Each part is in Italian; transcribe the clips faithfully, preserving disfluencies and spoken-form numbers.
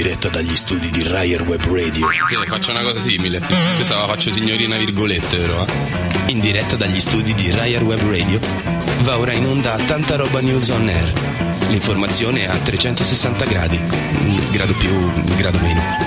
diretta dagli studi di Raier Web Radio. Sì, faccio una cosa simile. Questa la faccio signorina virgolette, però. Eh? In diretta dagli studi di Raier Web Radio va ora in onda Tanta Roba News on Air. L'informazione a trecentosessanta gradi, grado più, grado meno.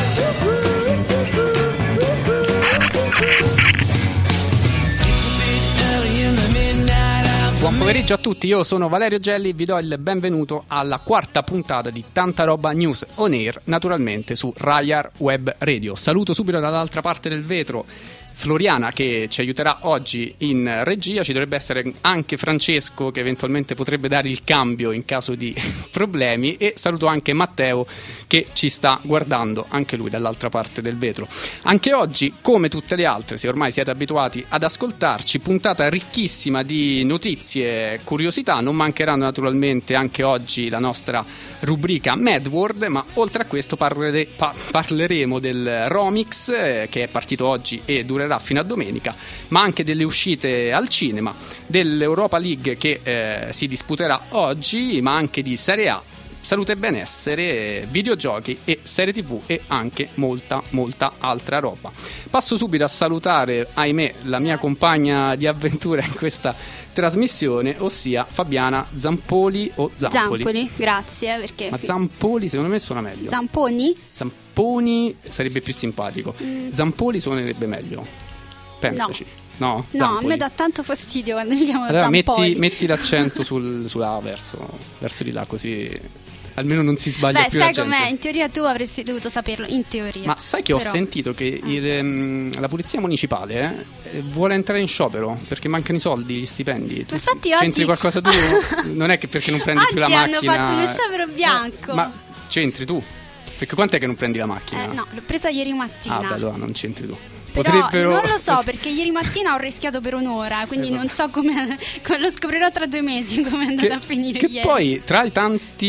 Buon pomeriggio a tutti, io sono Valerio Gelli, vi do il benvenuto alla quarta puntata di Tanta Roba News on Air, naturalmente su Raier Web Radio. Saluto subito dall'altra parte del vetro Floriana, che ci aiuterà oggi in regia. Ci dovrebbe essere anche Francesco, che eventualmente potrebbe dare il cambio in caso di problemi, e saluto anche Matteo, che ci sta guardando anche lui dall'altra parte del vetro. Anche oggi, come tutte le altre, se ormai siete abituati ad ascoltarci, puntata ricchissima di notizie e curiosità. Non mancheranno naturalmente anche oggi la nostra rubrica Mad World, ma oltre a questo parlere, pa- parleremo del Romix, eh, che è partito oggi e durerà fino a domenica, ma anche delle uscite al cinema, dell'Europa League che eh, si disputerà oggi, ma anche di Serie A, salute e benessere, videogiochi e serie tv e anche molta molta altra roba. Passo subito a salutare, ahimè, la mia compagna di avventura in questa trasmissione, ossia Fabiana Zampoli o Zampoli. Zampoli, grazie, perché ma Zampoli secondo me suona meglio. Zamponi? Zamponi sarebbe più simpatico. Mm. Zampoli suonerebbe meglio. Pensaci. No, no, no, a me dà tanto fastidio quando mi chiamano allora, Zampoli. Metti, metti l'accento sul, sulla verso, verso di là, così almeno non si sbaglia. Beh, più sai la gente. com'è? In teoria tu avresti dovuto saperlo, in teoria. Ma sai che Però... ho sentito che il, um, la polizia municipale eh, vuole entrare in sciopero perché mancano i soldi, gli stipendi. Tu infatti c'entri oggi... qualcosa tu? Non è che perché non prendi oggi più la macchina. Oggi hanno fatto uno sciopero bianco. Eh, ma c'entri tu? Perché quant'è che non prendi la macchina? Eh, no, l'ho presa ieri mattina. Ah, beh, allora non c'entri tu. Però Potrebbero... non lo so, perché ieri mattina ho rischiato per un'ora, quindi esatto. Non so come, lo scoprirò tra due mesi come è andata che, a finire che ieri. Poi tra i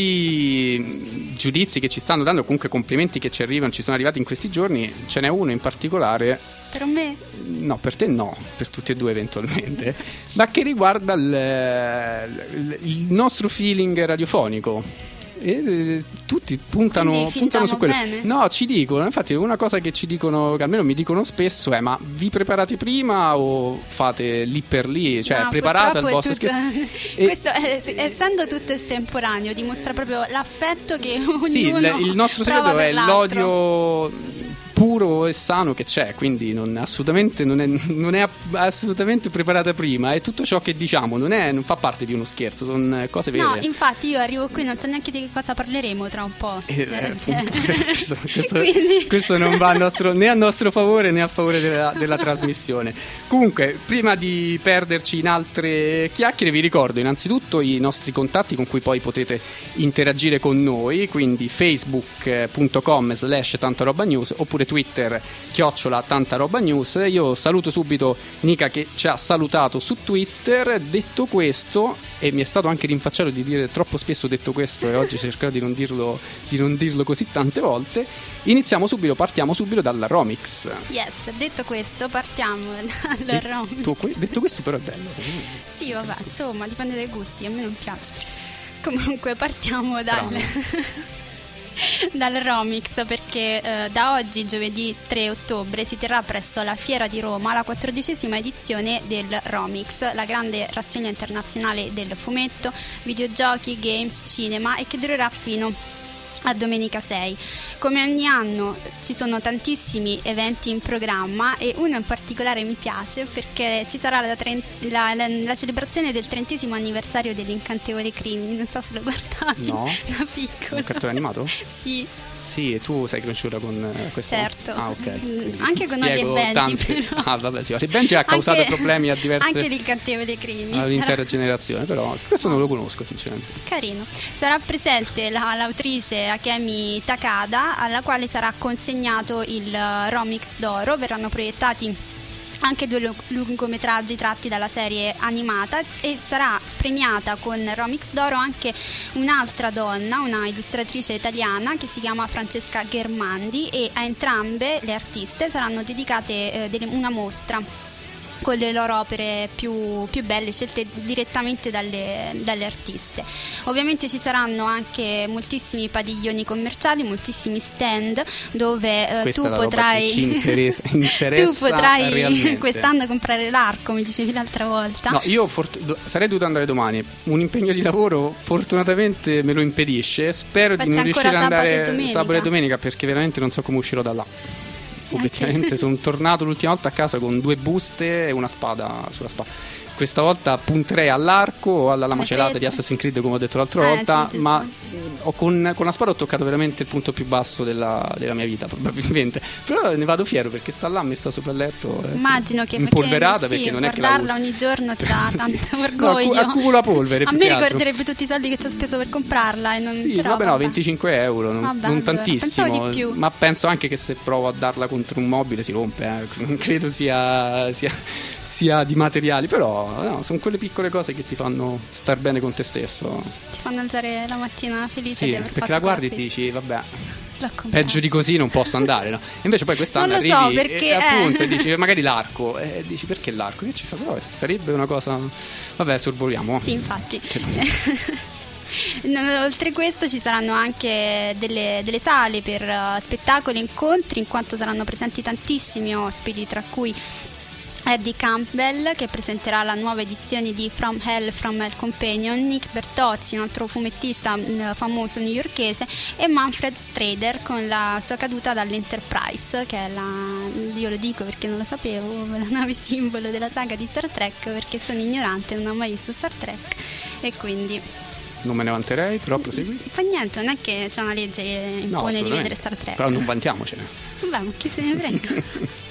tanti giudizi che ci stanno dando, comunque complimenti che ci arrivano, ci sono arrivati in questi giorni, ce n'è uno in particolare. Per me? No, per te no, per tutti e due eventualmente, ma che riguarda il, il nostro feeling radiofonico. E, e, tutti puntano, puntano su quello. Bene. No, ci dicono, infatti una cosa che ci dicono, che almeno mi dicono spesso, è: ma vi preparate prima o fate lì per lì? Cioè, no, preparate il vostro tutto... scherzo? Questo è, essendo tutto estemporaneo, dimostra proprio l'affetto che ognuno sì, il, il nostro segreto è l'altro. L'odio puro e sano che c'è, quindi non, assolutamente non è, non è assolutamente preparata prima, e tutto ciò che diciamo non, è, non fa parte di uno scherzo, sono cose vere. No, infatti io arrivo qui, non so neanche di che cosa parleremo tra un po'. Eh, eh, cioè. appunto, questo, questo, questo non va a nostro, né a nostro favore né a favore della, della trasmissione. Comunque, prima di perderci in altre chiacchiere, vi ricordo innanzitutto i nostri contatti con cui poi potete interagire con noi, quindi facebook punto com slash tanta roba news oppure Twitter chiocciola tanta roba news. Io saluto subito Nica, che ci ha salutato su Twitter. Detto questo, e mi è stato anche rinfacciato di dire troppo spesso detto questo, e oggi cercherò di non dirlo, di non dirlo così tante volte, iniziamo subito, partiamo subito dalla Romix. Yes, detto questo partiamo dalla Romix. Detto, detto questo però è bello. Sì, vabbè, insomma, dipende dai gusti, a me non piace. Comunque partiamo dal... dal Romix, perché eh, da oggi, giovedì tre ottobre, si terrà presso la Fiera di Roma la quattordicesima edizione del Romix, la grande rassegna internazionale del fumetto, videogiochi, games, cinema, e che durerà fino a domenica sei. Come ogni anno ci sono tantissimi eventi in programma, e uno in particolare mi piace perché ci sarà la, trent- la, la, la celebrazione del trentesimo anniversario dell'Incantevole Crimini. Non so se lo guardavi. No. Da piccolo. Un cartone animato? Sì. Sì, e tu sei cresciuta con questo? Certo. Ah, ok. Quindi anche con Holly e Benji, tanti... però. Ah, vabbè, sì, Holly e Benji ha causato anche, problemi a diverse... Anche l'Incantevole Crimini. All'intera sarà... generazione, però questo non lo conosco sinceramente. Carino. Sarà presente la, l'autrice Akemi Takada, alla quale sarà consegnato il Romix d'oro. Verranno proiettati anche due lungometraggi tratti dalla serie animata, e sarà premiata con Romix d'oro anche un'altra donna, una illustratrice italiana che si chiama Francesca Ghermandi, e a entrambe le artiste saranno dedicate eh, delle, una mostra. con le loro opere più, più belle, scelte direttamente dalle, dalle artiste. Ovviamente ci saranno anche moltissimi padiglioni commerciali, moltissimi stand dove eh, tu potrai ci interessa, interessa tu potrai realmente. Quest'anno comprare l'arco, mi dicevi l'altra volta. No, io fort- sarei dovuto andare domani, un impegno di lavoro fortunatamente me lo impedisce, spero Ma di non riuscire ad andare sabato e sabato e domenica, perché veramente non so come uscirò da là. Obiettivamente sono tornato l'ultima volta a casa con due buste e una spada sulla spalla. Questa volta punterei all'arco o alla lama celata di Assassin's Creed, come ho detto l'altra eh, volta, sì, ma ho con, con la spada ho toccato veramente il punto più basso della, della mia vita, probabilmente. Però ne vado fiero perché sta là messa sopra il letto, eh, immagino che impolverata, perché, perché sì, non è che la guardarla ogni giorno ti dà tanto sì. orgoglio. No, accumula polvere. A me ricorderebbe tutti i soldi che ci ho speso per comprarla e non, sì, però, vabbè, no, vabbè. venticinque euro, non, Vabbè, non allora, tantissimo, pensavo di più. Ma penso anche che se provo a darla contro un mobile si rompe, eh. Non credo sia, sia, sia di materiali, però no, sono quelle piccole cose che ti fanno star bene con te stesso. Ti fanno alzare la mattina felice sì, di aver perché fatto la guardi e ti l'acquisto. dici vabbè, L'ho comprato. peggio di così non posso andare, no? Invece poi quest'anno Non lo so, arrivi perché, e, appunto eh. e dici magari l'arco e dici perché l'arco? Che ci fa? Però sarebbe una cosa, vabbè, sorvoliamo. Sì, infatti. No, oltre questo ci saranno anche delle, delle sale per uh, spettacoli e incontri, in quanto saranno presenti tantissimi ospiti, tra cui Eddie Campbell, che presenterà la nuova edizione di From Hell, From Hell Companion, Nick Bertozzi, un altro fumettista mh, famoso newyorkese, e Manfred Strader con la sua caduta dall'Enterprise, che è la, io lo dico perché non lo sapevo, la nave simbolo della saga di Star Trek, perché sono ignorante, non ho mai visto Star Trek e quindi Non me ne vanterei, però prosegui. fa niente, non è che c'è una legge che impone No, di vedere Star Trek. però non vantiamocene. Vabbè, ma chi se ne frega.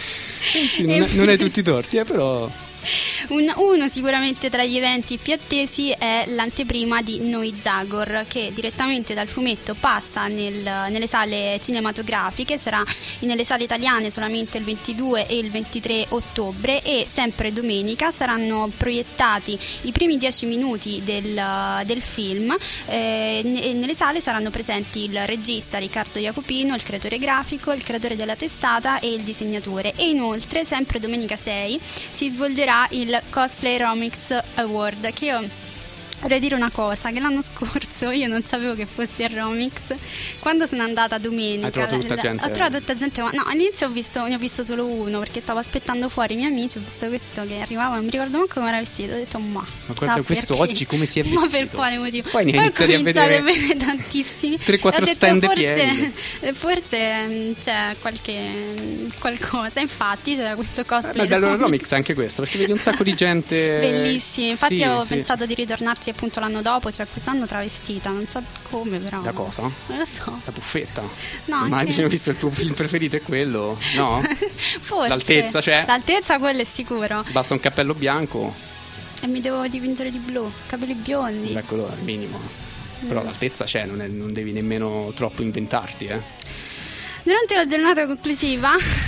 Eh sì, non, è, non hai tutti i torti, eh, però Un, uno sicuramente tra gli eventi più attesi è l'anteprima di Noi Zagor, che direttamente dal fumetto passa nel, nelle sale cinematografiche, sarà nelle sale italiane solamente il ventidue e il ventitré ottobre, e sempre domenica saranno proiettati i primi dieci minuti del, del film, eh, e nelle sale saranno presenti il regista Riccardo Jacopino, il creatore grafico, il creatore della testata e il disegnatore, e inoltre sempre domenica sei si svolgerà il Cosplay Romix Award, che io vorrei dire una cosa, che l'anno scorso io non sapevo che fosse il Romix. Quando sono andata domenica hai trovato tutta la, gente ho trovato tutta gente, ma no, all'inizio ho visto, ne ho visto solo uno perché stavo aspettando fuori i miei amici, ho visto questo che arrivava, non mi ricordo manco come era vestito, ho detto ma Ma guarda questo perché? oggi come si è vestito? Ma per quale motivo? Poi ne hai Poi iniziati a vedere, a vedere tantissimi tre quattro Ho detto, stand forse, pieni. forse mh, c'è qualche mh, qualcosa, infatti c'era questo cosplay. Eh beh, allora Romix. Romix è anche questo, perché vedi un sacco di gente Bellissimi, infatti Sì, avevo sì. pensato di ritornarci appunto l'anno dopo, cioè quest'anno travestita, non so come però. Da cosa? Non lo so. La buffetta. No, Immagino, anche- visto il tuo film preferito è quello, no? Forse. L'altezza c'è? L'altezza quello è sicuro. Basta un cappello bianco, E mi devo dipingere di blu, capelli biondi. eccolo al minimo. Però Mm. l'altezza c'è, non, è- non devi nemmeno troppo inventarti, eh. Durante la giornata conclusiva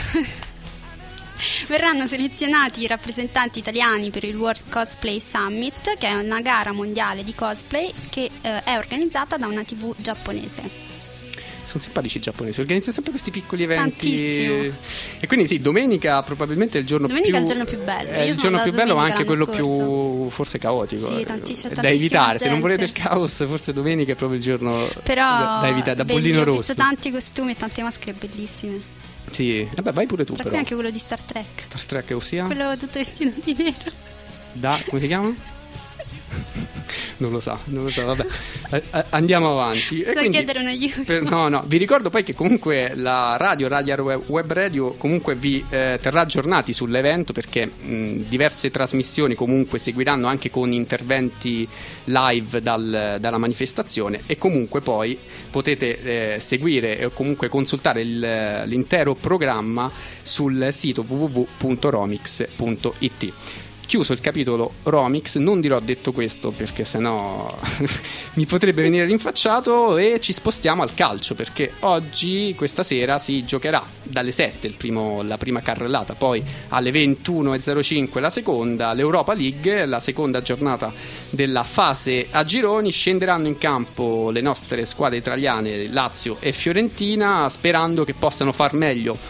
verranno selezionati i rappresentanti italiani per il World Cosplay Summit, che è una gara mondiale di cosplay che eh, è organizzata da una tivù giapponese. Sono simpatici i giapponesi, organizzano sempre questi piccoli eventi. Tantissimo. E quindi sì, domenica probabilmente è il giorno Domenica più è il giorno più bello. È Io il sono giorno andata più bello, ma domenica anche quello l'anno più forse caotico. Sì, eh, tantiss- da tantissima evitare. Se non gente. volete il caos, forse domenica è proprio il giorno Però da evitare, da belli, bollino ho rosso. visto tanti costumi e tante maschere bellissime. Sì, vabbè, vai pure tu Tra però. cui anche quello di Star Trek. Star Trek, ossia Quello tutto vestito di nero. da come si chiama? Non lo sa, non lo so, vabbè. Eh, eh, Andiamo avanti. E So quindi- chiedere un aiuto. per- no, no, vi ricordo poi che comunque la radio, Radio Web, Web Radio, comunque vi eh, terrà aggiornati sull'evento, perché mh, diverse trasmissioni comunque seguiranno anche con interventi live dal- dalla manifestazione, e comunque poi potete eh, seguire o comunque consultare il- l'intero programma sul sito w w w punto romix punto i t. Chiuso il capitolo Romix, non dirò detto questo perché sennò mi potrebbe venire rinfacciato, e ci spostiamo al calcio, perché oggi, questa sera, si giocherà dalle sette il primo, la prima carrellata, poi alle ventuno e zero cinque la seconda, l'Europa League, la seconda giornata della fase a gironi. Scenderanno in campo le nostre squadre italiane, Lazio e Fiorentina, sperando che possano far meglio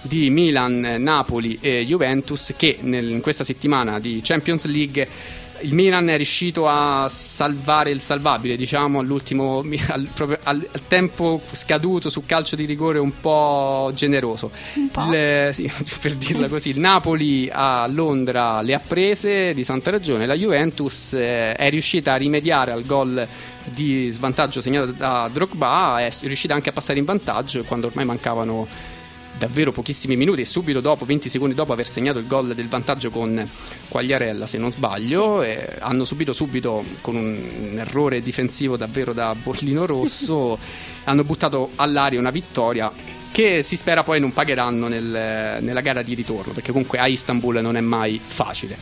di Milan, Napoli e Juventus, che nel, in questa settimana di Champions League il Milan è riuscito a salvare il salvabile, diciamo, all'ultimo al, proprio al, al tempo scaduto su calcio di rigore un po' generoso. Un po'? Le, sì, per dirla così, il Napoli a Londra le ha prese di santa ragione, la Juventus eh, è riuscita a rimediare al gol di svantaggio segnato da Drogba, è riuscita anche a passare in vantaggio quando ormai mancavano davvero pochissimi minuti e subito dopo, venti secondi dopo aver segnato il gol del vantaggio con Quagliarella, se non sbaglio, sì. E hanno subito subito con un, un errore difensivo davvero da bollino rosso hanno buttato all'aria una vittoria che si spera poi non pagheranno nel, nella gara di ritorno, perché comunque a Istanbul non è mai facile.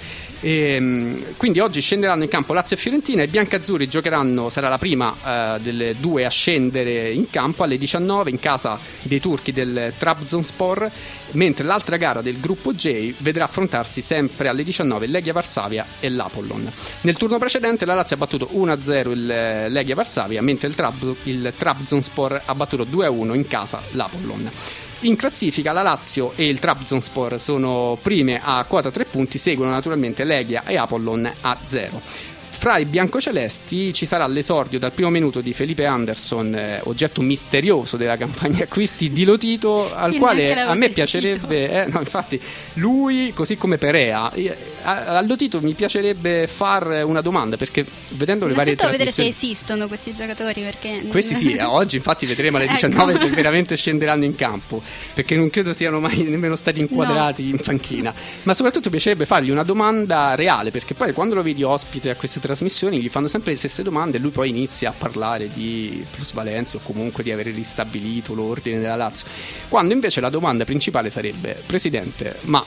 E, quindi oggi scenderanno in campo Lazio e Fiorentina, e i biancazzurri giocheranno, sarà la prima eh, delle due a scendere in campo alle diciannove in casa dei turchi del Trabzonspor, mentre l'altra gara del gruppo J vedrà affrontarsi sempre alle diciannove il Legia Varsavia e l'Apollon. Nel turno precedente la Lazio ha battuto uno a zero il Legia Varsavia, mentre il, Trab- il Trabzonspor ha battuto due a uno in casa l'Apollon. In classifica la Lazio e il Trabzonspor sono prime a quota tre punti, seguono naturalmente Legia e Apollon a zero. Fra i biancocelesti ci sarà l'esordio dal primo minuto di Felipe Anderson, eh, oggetto misterioso della campagna acquisti di Lotito, al Io quale a me sentito. piacerebbe, eh, no, infatti lui così come Perea, a, a Lotito mi piacerebbe far una domanda, perché vedendo le varie vedere se trasmissioni, esistono questi giocatori, perché questi sì, oggi infatti vedremo alle diciannove ecco. se veramente scenderanno in campo, perché non credo siano mai nemmeno stati inquadrati no. in panchina, ma soprattutto piacerebbe fargli una domanda reale, perché poi quando lo vedi ospite a queste trasmissioni gli fanno sempre le stesse domande e lui poi inizia a parlare di plusvalenze o comunque di aver ristabilito l'ordine della Lazio, quando invece la domanda principale sarebbe: Presidente, ma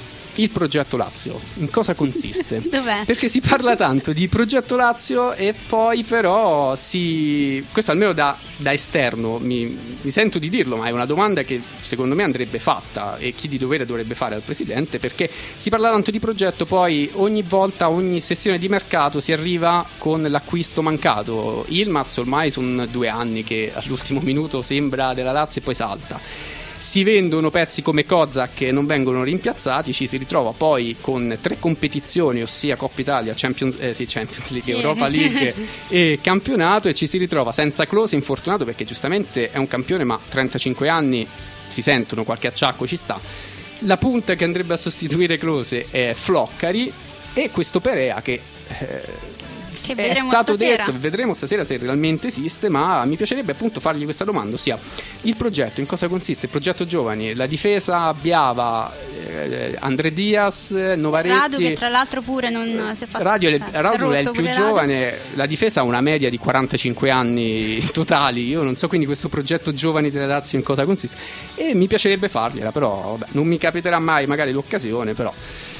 il progetto Lazio in cosa consiste? Dov'è? Perché si parla tanto di progetto Lazio e poi però si... questo almeno da, da esterno mi, mi sento di dirlo, ma è una domanda che secondo me andrebbe fatta, e chi di dovere dovrebbe fare al Presidente, perché si parla tanto di progetto, poi ogni volta, ogni sessione di mercato si arriva con l'acquisto mancato. Yilmaz ormai sono due anni che all'ultimo minuto sembra della Lazio e poi salta. Si vendono pezzi come Kozak che non vengono rimpiazzati, ci si ritrova poi con tre competizioni, ossia Coppa Italia, Champions, eh, sì, Champions League, sì. Europa League e campionato, e ci si ritrova senza Klose, infortunato perché giustamente è un campione, ma trentacinque anni si sentono, qualche acciacco ci sta. La punta che andrebbe a sostituire Klose è Floccari, e questo Perea che... Eh, Che è stato stasera. detto, vedremo stasera se realmente esiste, ma mi piacerebbe appunto fargli questa domanda, ossia il progetto in cosa consiste, il progetto giovani, la difesa Biava, eh, André Diaz, Novaretti, Radu che tra l'altro pure non si è fatto, Radio, cioè, Radu è il più giovane, la difesa ha una media di quarantacinque anni totali, io non so quindi questo progetto giovani della Lazio in cosa consiste, e mi piacerebbe fargliela, però vabbè, non mi capiterà mai magari l'occasione, però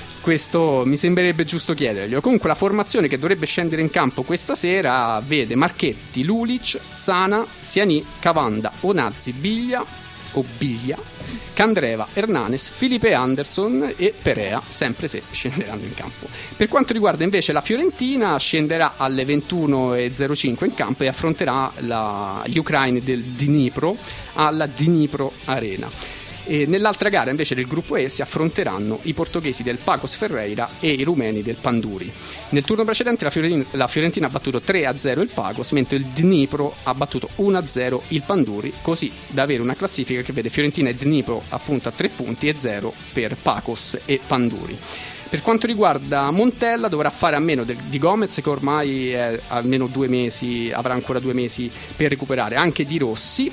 questo mi sembrerebbe giusto chiederglielo. Comunque la formazione che dovrebbe scendere in campo questa sera vede Marchetti, Lulic, Zana, Siani, Cavanda, Onazzi, Biglia o Biglia, Candreva, Hernanes, Felipe Anderson e Perea, sempre se scenderanno in campo. Per quanto riguarda invece la Fiorentina, scenderà alle ventuno e zero cinque in campo e affronterà la, gli ucraini del Dnipro alla Dnipro Arena. E nell'altra gara invece del gruppo E si affronteranno i portoghesi del Pacos Ferreira e i rumeni del Panduri. Nel turno precedente la Fiorentina, la Fiorentina ha battuto tre a zero il Pacos, mentre il Dnipro ha battuto uno a zero il Panduri, così da avere una classifica che vede Fiorentina e Dnipro appunto a tre punti e zero per Pacos e Panduri. Per quanto riguarda Montella, dovrà fare a meno di Gomez, che ormai è almeno due mesi, avrà ancora due mesi per recuperare, anche di Rossi,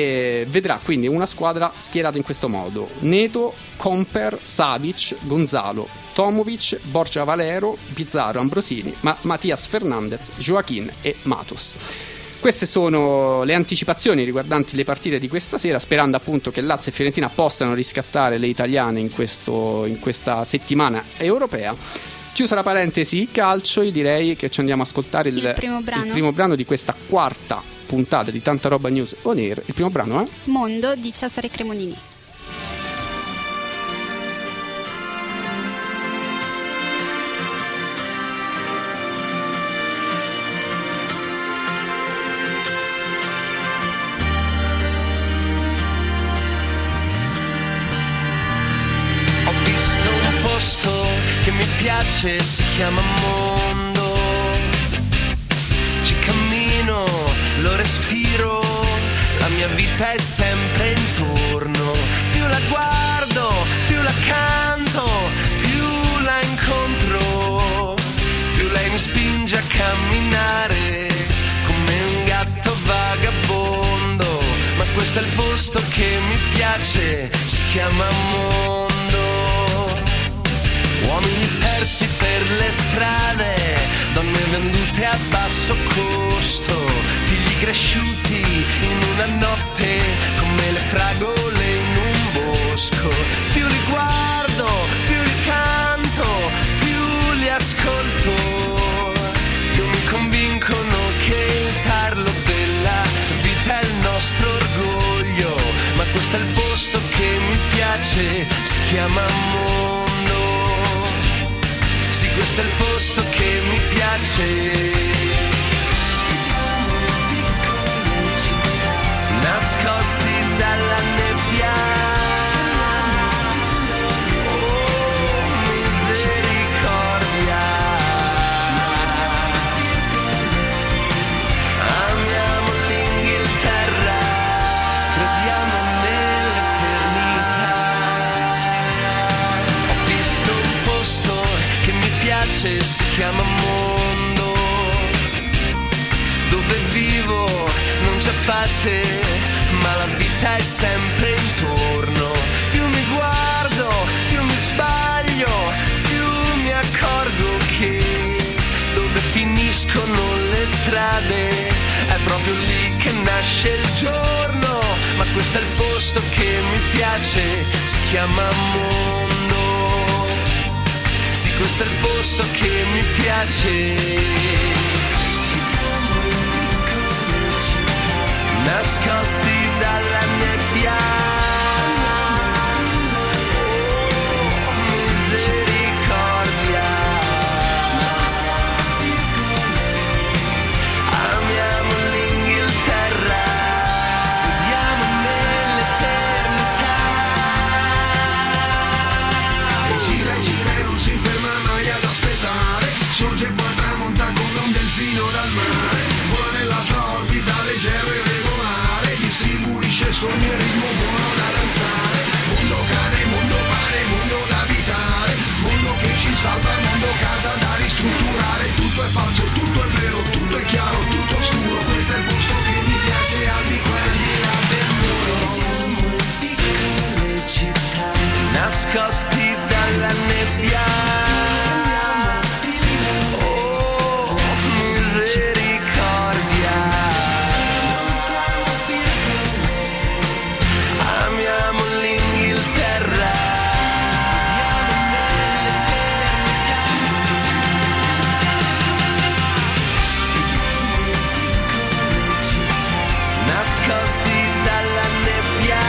e vedrà quindi una squadra schierata in questo modo: Neto, Comper, Savic, Gonzalo, Tomovic, Borja Valero, Pizarro, Ambrosini, ma Matias Fernandez, Joaquin e Matos. Queste sono le anticipazioni riguardanti le partite di questa sera, sperando appunto che Lazio e Fiorentina possano riscattare le italiane in, questo, in questa settimana europea. Chiusa la parentesi calcio, io direi che ci andiamo a ascoltare il, il, primo, brano. il primo brano di questa quarta puntata di Tanta Roba News On Air. Il primo brano è Mondo di Cesare Cremonini. piace si chiama mondo. Ci cammino, lo respiro, la mia vita è sempre intorno. Più la guardo, più la canto, più la incontro, più lei mi spinge a camminare come un gatto vagabondo. Ma questo è il posto che mi piace, si chiama mondo. Uomini persi per le strade, donne vendute a basso costo, figli cresciuti in una notte come le fragole in un bosco. Più li guardo, più li canto, più li ascolto, più mi convincono che il tarlo della vita è il nostro orgoglio. Ma questo è il posto che mi piace, si chiama mondo. Sì, questo è il posto che mi piace. Nascosti dalla nebbia, oh misericordia, amiamo l'Inghilterra, crediamo nell'eternità. Ho visto un posto che mi piace, si chiama mondo, dove vivo non c'è pace, ma la vita è sempre intorno. Più mi guardo, più mi sbaglio, più mi accorgo che dove finiscono le strade è proprio lì che nasce il giorno. Ma questo è il posto che mi piace, si chiama mondo. Sì, questo è il posto che mi piace. Nascosti dalla nebbia, oh misericordia, amiamo l'Inghilterra, crediamo nell'eternità. E gira e gira e non si ferma mai ad aspettare, sorge e poi tramonta come un delfino dal mare, vola nella sua orbita leggero e distribuisce sogni e ritmo buono da danzare. Mondo cane, mondo pane, mondo da abitare, mondo che ci salva, mondo casa da ristrutturare. Tutto è falso, tutto è vero, tutto è chiaro, tutto oscuro. Questo è il posto che mi piace, al di qua e al di là del muro. Piccole città, nascosti dalla nebbia, oh misericordia, amiamo l'Inghilterra, nascosti dalla nebbia,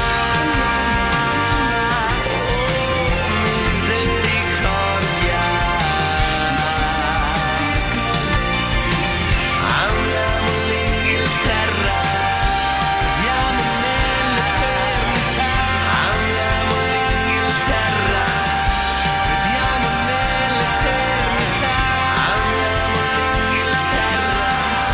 oh misericordia, amiamo l'Inghilterra, crediamo nell'eternità, amiamo l'Inghilterra, crediamo nell'eternità, amiamo l'Inghilterra.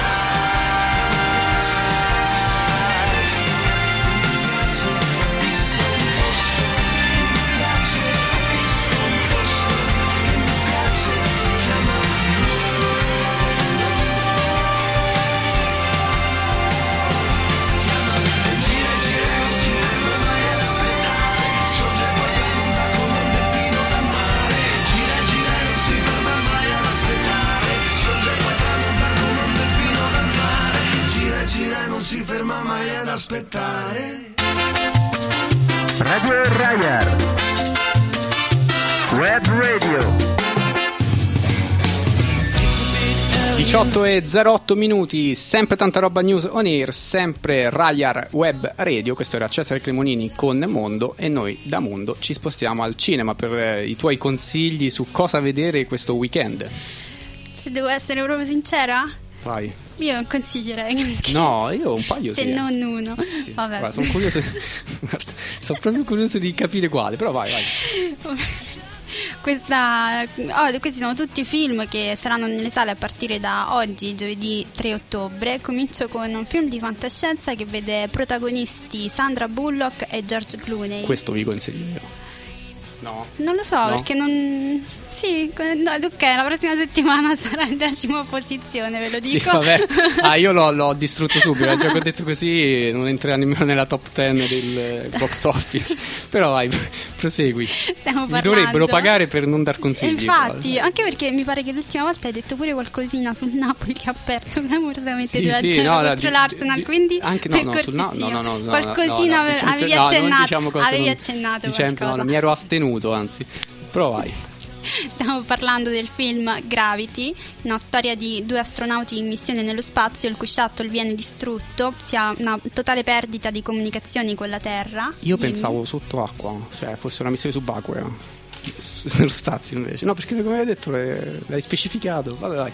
Si ferma mai ad aspettare. Radio Rayar Web Radio. diciotto e zero otto minuti, sempre tanta roba news on air, sempre Rayar Web Radio. Questo era Cesare Cremonini con Mondo e noi da Mondo ci spostiamo al cinema per eh, i tuoi consigli su cosa vedere questo weekend. Se devo essere proprio sincera, Vai. io non consiglierei. No, io un paio Se sì. non uno. Sì. Vabbè. Guarda, sono curioso. Guarda, sono proprio curioso di capire quale, però vai, vai. questa, oh, questi sono tutti film che saranno nelle sale a partire da oggi, giovedì tre ottobre. Comincio con un film di fantascienza che vede protagonisti Sandra Bullock e George Clooney. Questo vi consiglio. No. Non lo so, No? perché non... Sì, no, ok, la prossima settimana sarà in decima posizione, ve lo Sì, dico. vabbè. Ah, io l'ho, l'ho distrutto subito. Già che ho detto così, non entrerà nemmeno nella top dieci del box office. Però vai, prosegui. Stiamo Mi parlando. dovrebbero pagare per non dar consigli. Infatti, però. anche perché mi pare che l'ultima volta hai detto pure qualcosina sul Napoli che ha perso clamorosamente Sì, due a sì, zero no, contro di- l'Arsenal, di- quindi anche no, per no, sul- no, cortesia. no, no, no, qualcosina no, no, ave- diciamo- avevi no, non accennato, diciamo cose avevi non- accennato diciamo, qualcosa. no, mi ero astenuto, anzi. Però vai. Stiamo parlando del film Gravity, una storia di due astronauti in missione nello spazio, il cui shuttle viene distrutto, si ha una totale perdita di comunicazioni con la Terra. Io Dimmi. pensavo sotto acqua, cioè fosse una missione subacquea. Nello spazio invece. No, perché come hai detto l'hai, l'hai specificato. Vabbè, vai.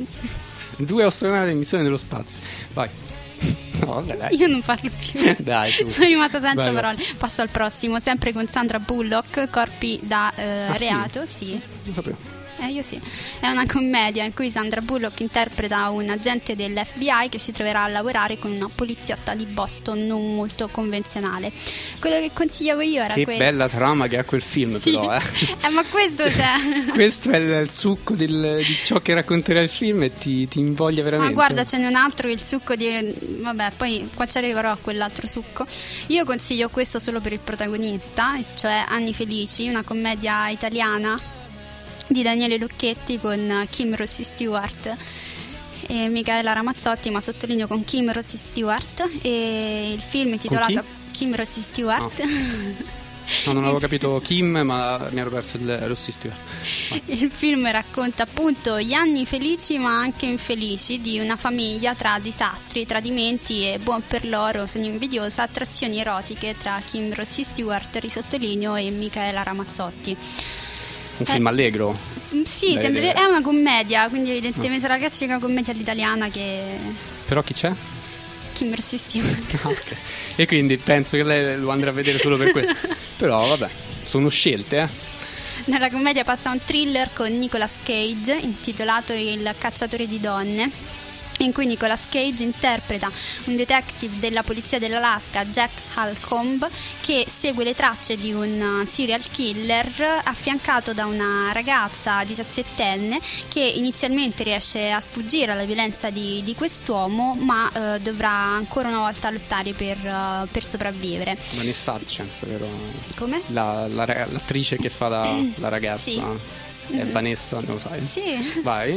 Due astronauti in missione nello spazio. Vai. No, vabbè, dai. Io non parlo più. Dai, su. Sono rimasta senza Vai, vai. parole. Passo al prossimo, sempre con Sandra Bullock, Corpi da eh, Ah, sì? reato. Sì. Non sapevo. Eh, io sì. È una commedia in cui Sandra Bullock interpreta un agente dell'F B I che si troverà a lavorare con una poliziotta di Boston non molto convenzionale. Quello che consigliavo io era Che quello. bella trama che ha quel film, Sì. però, eh. Eh, ma questo c'è. Questo è il, il succo del- di ciò che racconterà il film e ti, ti invoglia Ma veramente. guarda, ce n'è un altro che il succo di... Vabbè, poi qua ci arriverò a quell'altro succo. Io consiglio questo solo per il protagonista, cioè Anni Felici, una commedia italiana di Daniele Lucchetti con Kim Rossi Stewart e Michaela Ramazzotti, ma sottolineo con Kim Rossi Stewart, e il film è intitolato chi? Kim Rossi Stewart. No, non avevo capito Kim, ma mi ero perso il Rossi Stewart. Il film racconta appunto gli anni felici ma anche infelici di una famiglia tra disastri, tradimenti e, buon per loro, sono invidiosa, attrazioni erotiche tra Kim Rossi Stewart, risottolineo, e Michaela Ramazzotti. Un Eh, film allegro. Mm, Sì, Beh, sembra- eh. è una commedia, quindi evidentemente sarà la classica commedia all'italiana che Però chi c'è? Kim Rossi Stewart. Ah, ok. E quindi penso che lei lo andrà a vedere solo per questo. Però vabbè, sono scelte, eh. Nella commedia passa un thriller con Nicolas Cage intitolato Il cacciatore di donne, in cui Nicolas Cage interpreta un detective della polizia dell'Alaska, Jack Halcombe, che segue le tracce di un serial killer affiancato da una ragazza diciassettenne che inizialmente riesce a sfuggire alla violenza di, di quest'uomo, ma eh, dovrà ancora una volta lottare per, eh, per sopravvivere. Vanessa Hudgens, vero? Come? La, la raga- l'attrice che fa la, la ragazza. Sì. È Vanessa, non lo sai? Sì. Vai.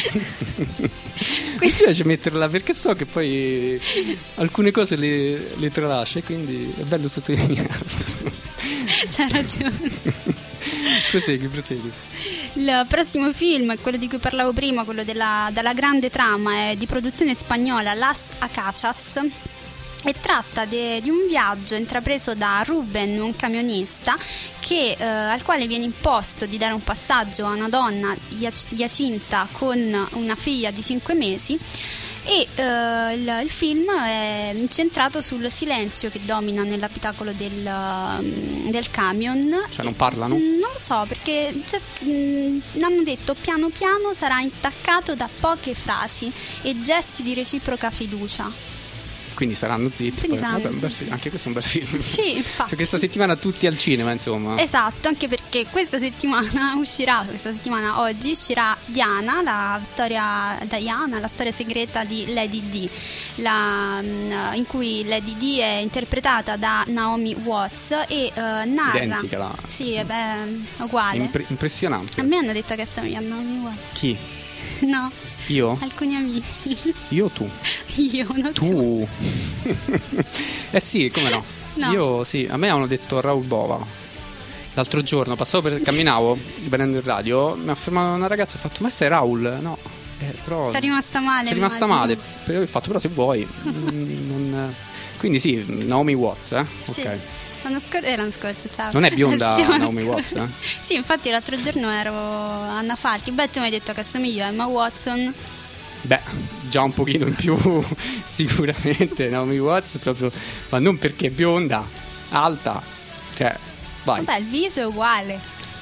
Mi piace metterla perché so che poi alcune cose le, le tralascia, quindi è bello sottolinearlo. C'hai ragione. Prosegui, prosegui. Il prossimo film, quello di cui parlavo prima, quello della, della grande trama, è di produzione spagnola, Las Acachas, e tratta de, di un viaggio intrapreso da Ruben, un camionista, che, eh, al quale viene imposto di dare un passaggio a una donna, Iac- Jacinta, con una figlia di cinque mesi. E eh, il, il film è incentrato sul silenzio che domina nell'abitacolo del, um, del camion. Cioè non parlano? Mm, Non lo so, perché c'è, mm, hanno detto piano piano sarà intaccato da poche frasi e gesti di reciproca fiducia. Quindi saranno zitti. Quindi poi. saranno Vabbè, un bel zitti. film. Anche questo è un bel film. Sì, infatti. Cioè, questa settimana tutti al cinema, insomma. Esatto, anche perché questa settimana uscirà, questa settimana oggi uscirà Diana, la storia Diana, la storia segreta di Lady D, la, mm, in cui Lady D è interpretata da Naomi Watts e eh, narra. Identica la- Sì, è beh, uguale. Impre- impressionante. A me hanno detto che assomiglia a Naomi Watts. Chi? No, Io? alcuni amici. Io o tu? Io non so. Tu? Eh sì, come no? No. Io sì, a me hanno detto Raul Bova. L'altro giorno passavo per camminavo venendo in radio, mi ha fermato una ragazza e ha fatto "Ma sei Raul?" No. Eh, però Ci è rimasta male. Ci è rimasta immagino. male. Però ho fatto "Però se vuoi". Mm, non- Quindi sì, Naomi Watts, eh? Sì. Ok. L'anno scorso, eh, l'anno scorso, ciao. Non è bionda Settimana Naomi scorsa. Watts, eh? Sì, infatti l'altro giorno ero a Anna Falchi. Beh, tu mi hai detto che assomiglio a Emma Watson. Beh, già un pochino in più sicuramente Naomi Watts, proprio, ma non perché è bionda, alta, cioè, vai. Vabbè, il viso è uguale.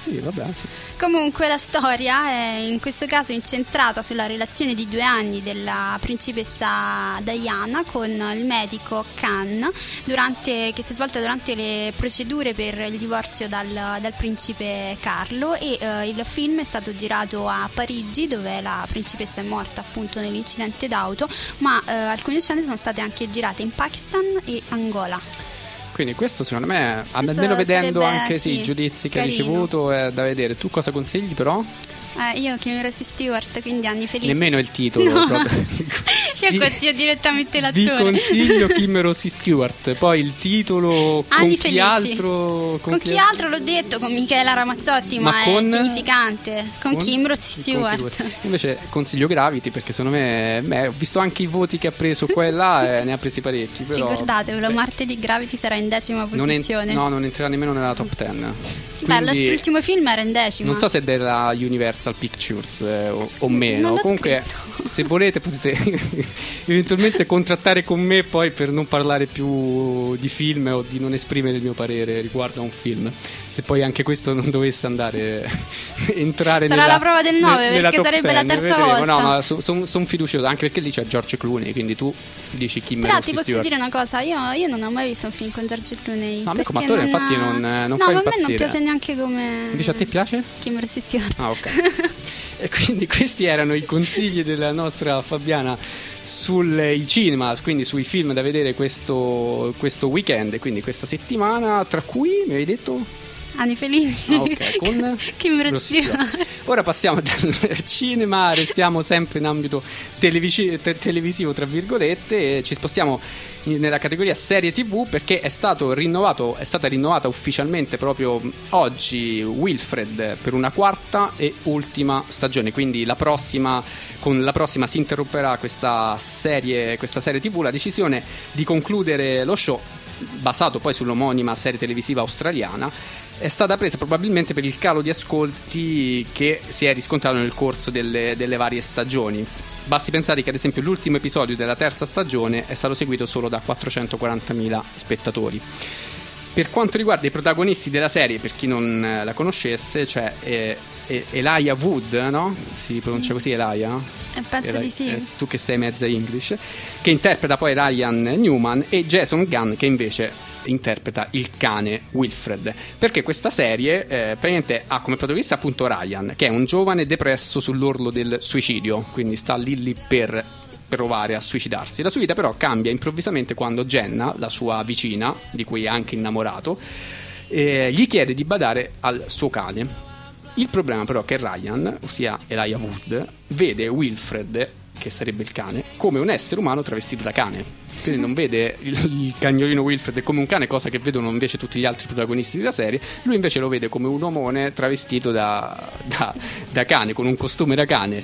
Sì, vabbè. Comunque la storia è in questo caso incentrata sulla relazione di due anni della principessa Diana con il medico Khan, durante, che si è svolta durante le procedure per il divorzio dal, dal principe Carlo, e eh, il film è stato girato a Parigi, dove la principessa è morta appunto nell'incidente d'auto, ma eh, alcune scene sono state anche girate in Pakistan e Angola. Quindi questo secondo me, Questo almeno vedendo sarebbe, anche sì, sì, i giudizi che carino. hai ricevuto, è da vedere. Tu cosa consigli però? Eh, io chiamo Rosy Stewart, quindi anni felici. Nemmeno il titolo. No. Proprio. Io Vi- consiglio direttamente Vi l'attore. consiglio Kim Rosy Stewart. Poi il titolo con Anni chi felici. altro? Con chi altro l'ho detto, con Michela Ramazzotti, ma, Ma con- è significante. Con, Kim Rosy Stewart. Con Kim- Invece consiglio Gravity, perché secondo me, beh, ho visto anche i voti che ha preso qua e là, e ne ha presi parecchi. Però, Ricordatevelo, beh, martedì Gravity sarà in decima non en- posizione. no, non entrerà nemmeno nella top dieci. Beh, Quindi- l'ultimo film era in decima. Non so se è della Universal Pictures eh, o, o meno. Non l'ho Comunque, scritto. se volete, potete eventualmente contrattare con me poi per non parlare più di film o di non esprimere il mio parere riguardo a un film. Se poi anche questo non dovesse andare entrare Sarà nella, la prova del nove, nella perché top sarebbe la dieci, terza vedremo. volta. No, ma sono son, son fiducioso, anche perché lì c'è George Clooney, quindi tu dici Kim Però Rosy ti posso Stewart. dire una cosa, io, io non ho mai visto un film con George Clooney. No, a me come perché attore infatti non- non no, fa ma a me impazzire. non piace neanche come Invece a te piace? Kim Rosy Stewart. Ah, ok. E quindi questi erano i consigli della nostra Fabiana sul cinema, quindi sui film da vedere questo, questo weekend, quindi questa settimana, tra cui mi hai detto? Anni felici. Ah, ok, con Kim Rosy Rosy Stewart. Stewart. Ora passiamo dal cinema, restiamo sempre in ambito televisi- te- televisivo tra virgolette, e ci spostiamo in- nella categoria serie tv, perché è stato rinnovato è stata rinnovata ufficialmente proprio oggi Wilfred per una quarta e ultima stagione. Quindi la prossima con la prossima si interromperà questa serie questa serie tv. La decisione di concludere lo show, basato poi sull'omonima serie televisiva australiana, è stata presa probabilmente per il calo di ascolti che si è riscontrato nel corso delle, delle varie stagioni. Basti pensare che ad esempio l'ultimo episodio della terza stagione è stato seguito solo da quattrocentoquarantamila spettatori. Per quanto riguarda i protagonisti della serie, per chi non eh, la conoscesse, c'è eh, eh, Elijah Wood, no? Si pronuncia così, Elijah? Eh, penso Eli- di sì. eh, tu che sei mezza English, che interpreta poi Ryan Newman, e Jason Gunn, che invece interpreta il cane Wilfred. Perché questa serie eh, praticamente ha come protagonista appunto Ryan, che è un giovane depresso sull'orlo del suicidio, quindi sta lì lì per provare a suicidarsi. La sua vita però cambia improvvisamente quando Jenna, la sua vicina, di cui è anche innamorato, eh, gli chiede di badare al suo cane. Il problema però è che Ryan, ossia Elijah Wood, vede Wilfred, che sarebbe il cane, come un essere umano travestito da cane. Quindi non vede il, il cagnolino Wilfred come un cane, cosa che vedono invece tutti gli altri protagonisti della serie. Lui invece lo vede come un omone travestito da, da, da cane, con un costume da cane.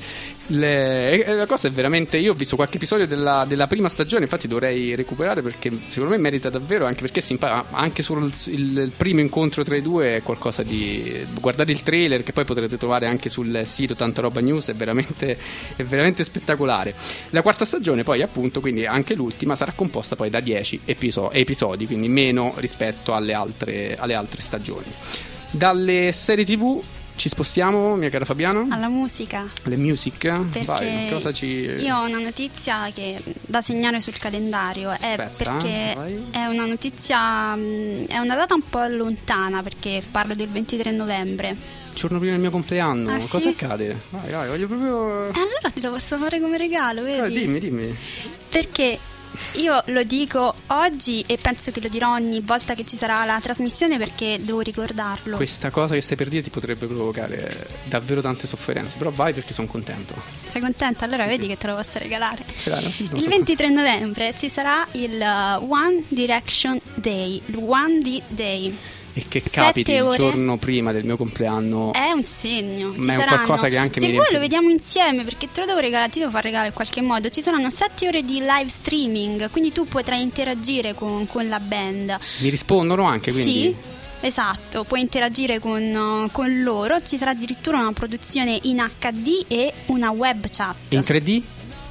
Le, la cosa è veramente... Io ho visto qualche episodio della, della prima stagione, infatti dovrei recuperare, perché secondo me merita davvero, anche perché si impara, anche solo il, il, il primo incontro tra i due è qualcosa di... Guardate il trailer, che poi potrete trovare anche sul sito Tanta Roba News, è veramente, è veramente spettacolare. La quarta stagione poi appunto, quindi anche l'ultima, sarà composta poi da dieci episo- episodi, quindi meno rispetto alle altre, alle altre stagioni. Dalle serie tv ci spostiamo, mia cara Fabiana, Alla musica. le music. Perché Vai, cosa ci... io ho una notizia che da segnare sul calendario. È Aspetta, perché vai. è una notizia, mh, è una data un po' lontana, perché parlo del ventitré novembre. Giorno prima del mio compleanno, Ah, cosa sì? accade? Vai, vai, voglio proprio... E allora te lo posso fare come regalo, Eh, vedi? dimmi, dimmi. Perché io lo dico oggi e penso che lo dirò ogni volta che ci sarà la trasmissione, perché devo ricordarlo. Questa cosa che stai per dire ti potrebbe provocare davvero tante sofferenze, però vai, perché sono contento. Sei contenta? Allora Sì, vedi sì. che te lo posso regalare. Dai, no, sì, non Il so- ventitré novembre ci sarà il uh, One Direction Day, il One D Day. E che capiti il ore. giorno prima del mio compleanno. È un segno. Ma Ci è un saranno, qualcosa che anche se mi vuoi riempie- lo vediamo insieme, perché te lo devo regalare, ti devo far regalare in qualche modo. Ci saranno sette ore di live streaming, quindi tu potrai interagire con, con la band. Mi rispondono anche, quindi... Sì, esatto, puoi interagire con, uh, con loro. Ci sarà addirittura una produzione in acca di e una web chat. In tre D?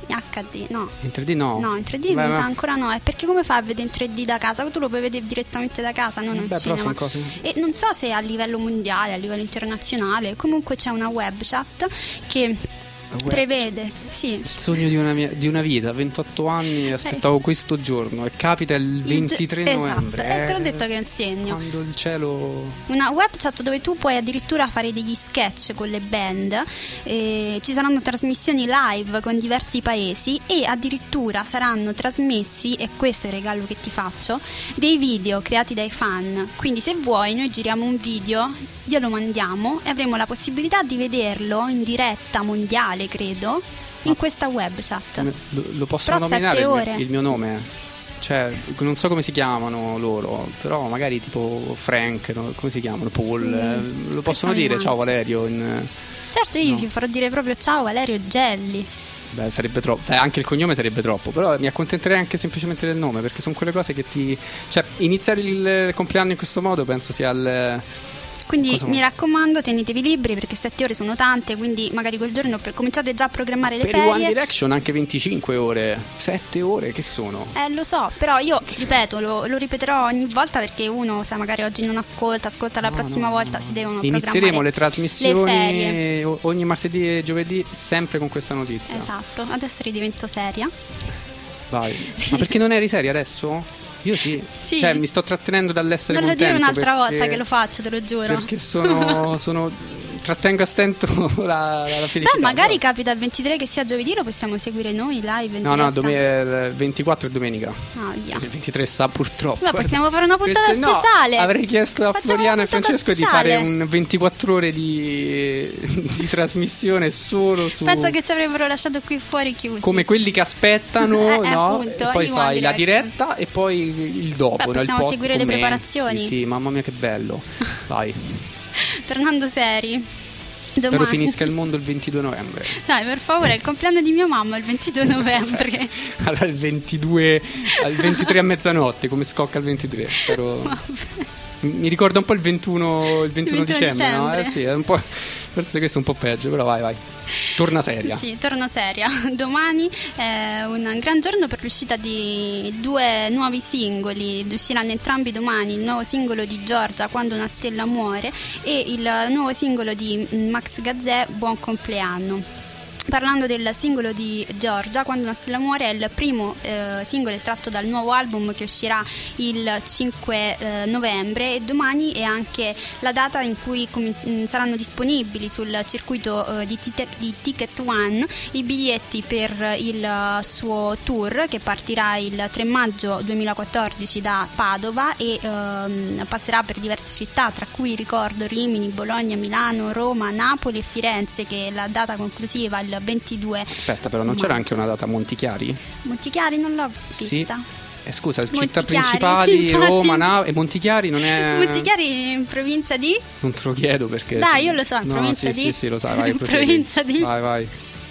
in acca di, no. In tre D no? No, in tre D Beh, mi ma... sa ancora no. È perché come fai a vedere in tre D da casa? Tu lo puoi vedere direttamente da casa, non Beh, al però cinema. sono cose... E non so se a livello mondiale, a livello internazionale, comunque c'è una web chat che Web. prevede, sì. Il sogno di una, mia, di una vita, ventotto anni, aspettavo eh. questo giorno e capita il ventitré il, novembre. Esatto, e te l'ho eh, detto che è un segno. Quando il cielo... Una web chat dove tu puoi addirittura fare degli sketch con le band, eh, ci saranno trasmissioni live con diversi paesi e addirittura saranno trasmessi, e questo è il regalo che ti faccio, dei video creati dai fan. Quindi se vuoi noi giriamo un video, glielo mandiamo e avremo la possibilità di vederlo in diretta mondiale, credo, in questa web chat. Lo, lo possono Però nominare sette il mio, ore. il mio nome? Cioè, non so come si chiamano loro, però magari tipo Frank, no? Come si chiamano? Paul, Mm, eh, lo possono dire male. ciao Valerio in... Certo, io No. vi farò dire proprio ciao Valerio Gelli. Beh, sarebbe troppo, eh, anche il cognome sarebbe troppo, però mi accontenterei anche semplicemente del nome, perché sono quelle cose che ti... Cioè, iniziare il compleanno in questo modo penso sia il... Quindi Cosa mi vuoi? raccomando, tenetevi libri perché sette ore sono tante, quindi magari quel giorno per- cominciate già a programmare le Per i One ferie. Direction anche venticinque ore, sette ore che sono? Eh, lo so, però io ripeto, lo, lo ripeterò ogni volta perché uno, sa, magari oggi non ascolta, ascolta la No, prossima no, volta, no. si devono Inizieremo programmare le trasmissioni le ferie. o- ogni martedì e giovedì sempre con questa notizia. Esatto, adesso ridivento seria. Vai. Ma perché non eri seria adesso? Io sì. Sì. Cioè, mi sto trattenendo dall'essere Non lo contento. dire un'altra perché- volta che lo faccio, te lo giuro. Perché sono, sono trattengo a stento la, la felicità. Beh, magari però. capita il ventitré che sia giovedì, lo possiamo seguire noi live in No, no, diretta. dome- il ventiquattro è domenica. Ah, via. Il ventitré sa purtroppo. Ma possiamo fare una puntata Queste- no, speciale. avrei chiesto a Facciamo Floriano una e puntata Francesco speciale. di fare un ventiquattro ore di, di trasmissione solo su... Penso che ci avrebbero lasciato qui fuori chiusi. come quelli che aspettano, Eh, eh, no? appunto, E poi i fai One la Direction. diretta e poi il dopo, Beh, no? il possiamo post seguire le commenti. preparazioni. Sì, sì, mamma mia che bello. Vai. Tornando seri. Spero Domani. finisca il mondo il ventidue novembre. Dai, per favore, è il compleanno di mia mamma il ventidue novembre. Allora il ventidue al ventitré a mezzanotte, come scocca il ventitré. Spero... Mi ricorda un po' il ventuno, il ventuno, Il ventuno dicembre, no? dicembre. Eh sì, è un po'... Forse questo è un po' peggio, però vai, vai. Torna seria. Sì, torno seria. Domani è un gran giorno per l'uscita di due nuovi singoli. Usciranno entrambi domani il nuovo singolo di Giorgia, Quando una stella muore, e il nuovo singolo di Max Gazzè, Buon compleanno. Parlando del singolo di Giorgia, Quando una stella muore, è il primo eh, singolo estratto dal nuovo album che uscirà il cinque eh, novembre, e domani è anche la data in cui com- mh, saranno disponibili sul circuito eh, di, Tite- di Ticket One i biglietti per il uh, suo tour, che partirà il tre maggio duemilaquattordici da Padova e ehm, passerà per diverse città, tra cui ricordo Rimini, Bologna, Milano, Roma, Napoli e Firenze, che è la data conclusiva il ventidue. Aspetta, però non c'era anche una data a Montichiari? Montichiari non l'ho Sì. vista. Eh, scusa, città Montichiari, principali, sì, infatti. Roma, Napoli e Montichiari non è... Montichiari in provincia di? Non te lo chiedo perché... Dai, io lo so, in No, provincia sì, di? Sì, sì, lo sai, vai, In prosegui. provincia di? Vai, vai.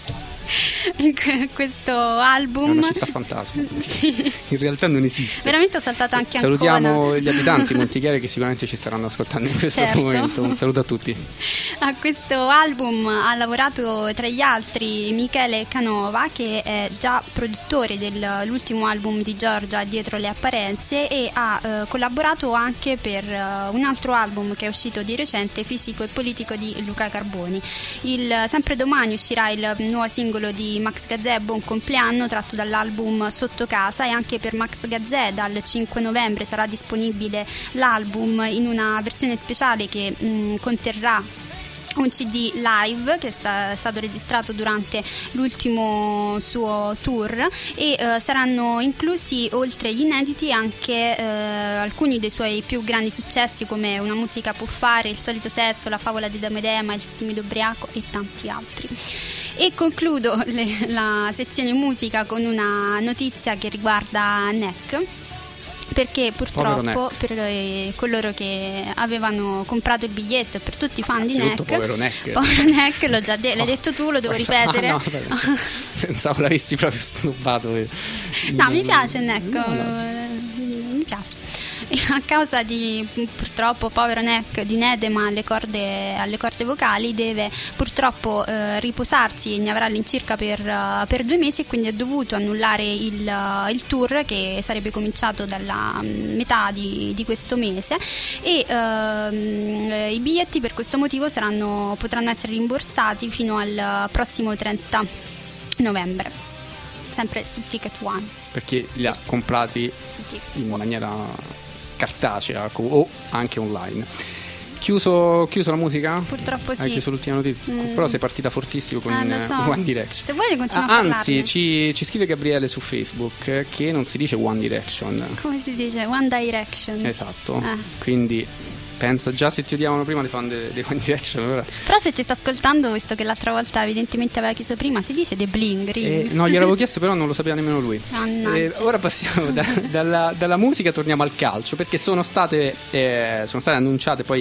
In que- questo È album. una città fantasma. Sì. In realtà non esiste. Veramente ho saltato anche Salutiamo Ancona. gli abitanti di Montichiari che sicuramente ci staranno ascoltando in questo Certo. momento. Un saluto a tutti. A questo album ha lavorato tra gli altri Michele Canova, che è già produttore dell'ultimo album di Giorgia, Dietro le apparenze, e ha eh, collaborato anche per eh, un altro album che è uscito di recente, Fisico e politico di Luca Carboni. Il, sempre domani uscirà il nuovo singolo di Max Gazzè, Buon compleanno, tratto dall'album Sotto casa, e anche per Max Gazzè dal cinque novembre sarà disponibile l'album in una versione speciale che mh, conterrà un C D live che sta, è stato registrato durante l'ultimo suo tour, e eh, saranno inclusi, oltre gli inediti, anche eh, alcuni dei suoi più grandi successi, come Una musica può fare, Il solito sesso, La favola di Damedema, Il timido ubriaco e tanti altri. E concludo le, la sezione musica con una notizia che riguarda N E C, perché purtroppo per eh, coloro che avevano comprato il biglietto, e per tutti i fan di N E C, povero N E C. povero N E C, l'ho già de- l'hai detto tu, lo devo ripetere. Ah, no, vabbè. Pensavo l'avessi proprio snobbato. No, mi piace N E C, No, no. eh, mi piace. E a causa di purtroppo povero neck di un edema alle corde, alle corde vocali, deve purtroppo eh, riposarsi e ne avrà all'incirca per, uh, per due mesi, e quindi ha dovuto annullare il, uh, il tour che sarebbe cominciato dalla um, metà di, di questo mese, e uh, i biglietti per questo motivo saranno, potranno essere rimborsati fino al prossimo trenta novembre, sempre su Ticket One, perché li ha comprati in maniera cartacea o anche online. Chiuso, chiuso la musica? Purtroppo sì. Hai chiuso l'ultima notizia? Mm. Però sei partita fortissimo con eh, so. One Direction. Se vuoi continua ah, a parlarne. Anzi, ci, ci scrive Gabriele su Facebook che non si dice One Direction. Come si dice? One Direction. Esatto. Eh. Quindi pensa, già se ti odiavano prima dei fan dei One Direction, allora... Però se ci sta ascoltando, visto che l'altra volta evidentemente aveva chiuso prima, si dice The Bling Ring. Eh, no, gliel'avevo chiesto, però non lo sapeva nemmeno lui. Eh, ora passiamo da, dalla, dalla musica, torniamo al calcio, perché sono state, eh, sono state annunciate poi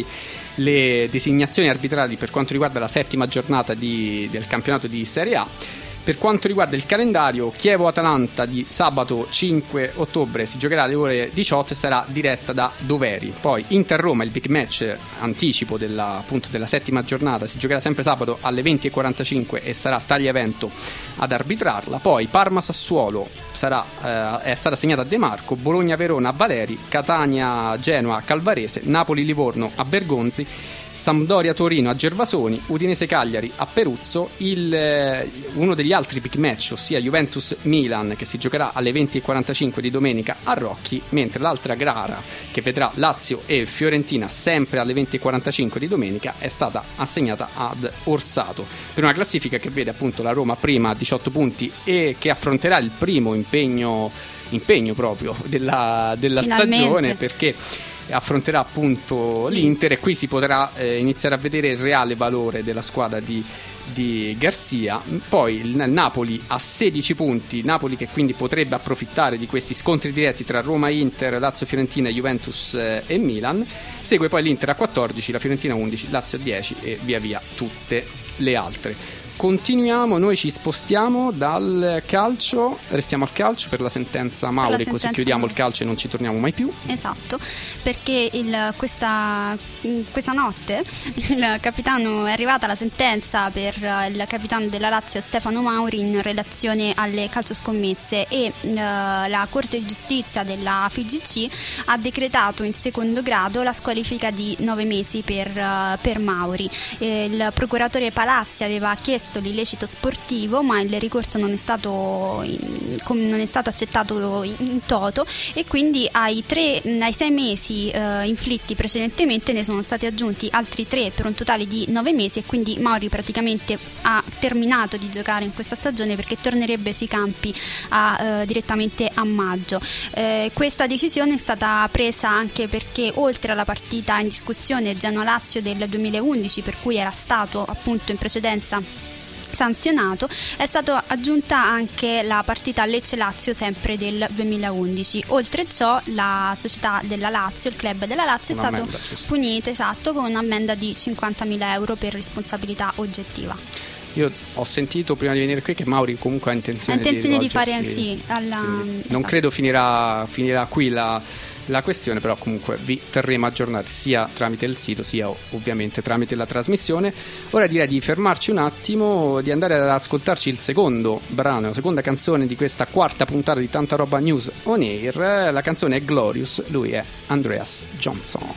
le designazioni arbitrali per quanto riguarda la settima giornata di, del campionato di Serie A. Per quanto riguarda il calendario, Chievo-Atalanta di sabato cinque ottobre si giocherà alle ore diciotto e sarà diretta da Doveri. Poi Inter-Roma, il big match anticipo della, appunto, della settima giornata, si giocherà sempre sabato alle venti e quarantacinque e sarà Tagliavento ad arbitrarla. Poi Parma-Sassuolo sarà, eh, è stata segnata a De Marco, Bologna-Verona a Valeri, Catania-Genoa a Calvarese, Napoli-Livorno a Bergonzi, Sampdoria-Torino a Gervasoni, Udinese-Cagliari a Peruzzo. Il, eh, uno degli altri big match, ossia Juventus-Milan, che si giocherà alle venti e quarantacinque di domenica a Rocchi, mentre l'altra gara, che vedrà Lazio e Fiorentina sempre alle venti e quarantacinque di domenica, è stata assegnata ad Orsato, per una classifica che vede appunto la Roma prima a diciotto punti e che affronterà il primo impegno, impegno proprio della, della stagione, perché affronterà appunto l'Inter, e qui si potrà eh, iniziare a vedere il reale valore della squadra di, di Garcia. Poi il Napoli a sedici punti, Napoli che quindi potrebbe approfittare di questi scontri diretti tra Roma, Inter, Lazio, Fiorentina, Juventus eh, e Milan. Segue poi l'Inter a quattordici, la Fiorentina a undici, Lazio a dieci e via via tutte le altre. Continuiamo, noi ci spostiamo dal calcio, restiamo al calcio per la sentenza Mauri, sentenza così chiudiamo Mauri. Il calcio e non ci torniamo mai più. Esatto, perché il, questa, questa notte il capitano è arrivata la sentenza per il capitano della Lazio Stefano Mauri in relazione alle calcioscommesse, e uh, la Corte di Giustizia della F I G C ha decretato in secondo grado la squalifica di nove mesi per, uh, per Mauri. E il procuratore Palazzi aveva chiesto l'illecito sportivo, ma il ricorso non è stato in, non è stato accettato in, in toto, e quindi ai, tre, ai sei mesi eh, inflitti precedentemente ne sono stati aggiunti altri tre per un totale di nove mesi, e quindi Mauri praticamente ha terminato di giocare in questa stagione, perché tornerebbe sui campi a, eh, direttamente a maggio. Eh, questa decisione è stata presa anche perché, oltre alla partita in discussione Genoa-Lazio del duemilaundici, per cui era stato appunto in precedenza sanzionato, è stata aggiunta anche la partita Lecce-Lazio sempre del duemilaundici. Oltre ciò, la società della Lazio, il club della Lazio, è stato punito, esatto, con un'ammenda di cinquantamila euro per responsabilità oggettiva. Io ho sentito prima di venire qui che Mauri comunque ha intenzione, ha intenzione di, di fare sì, alla, non esatto. credo finirà, finirà qui la, la questione, però comunque vi terremo aggiornati sia tramite il sito sia ovviamente tramite la trasmissione. Ora direi di fermarci un attimo, di andare ad ascoltarci il secondo brano, la seconda canzone di questa quarta puntata di Tanta Roba News On Air. La canzone è Glorious, lui è Andreas Johnson.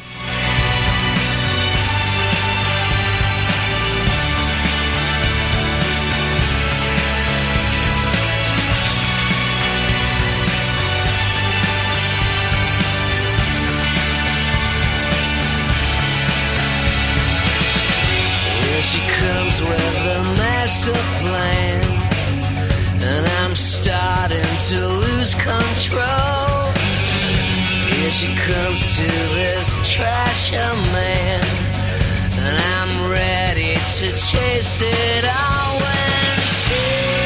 With a master plan, and I'm starting to lose control. Here she comes to this trasher man, and I'm ready to chase it all when she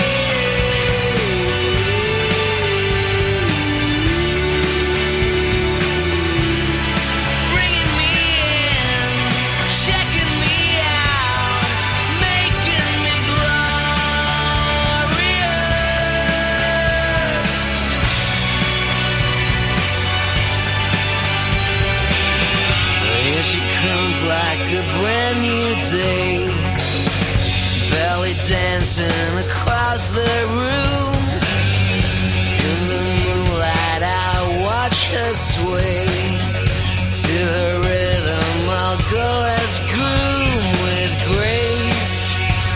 comes like a brand new day. Belly dancing across the room. In the moonlight I watch her sway. To her rhythm I'll go as groom with grace.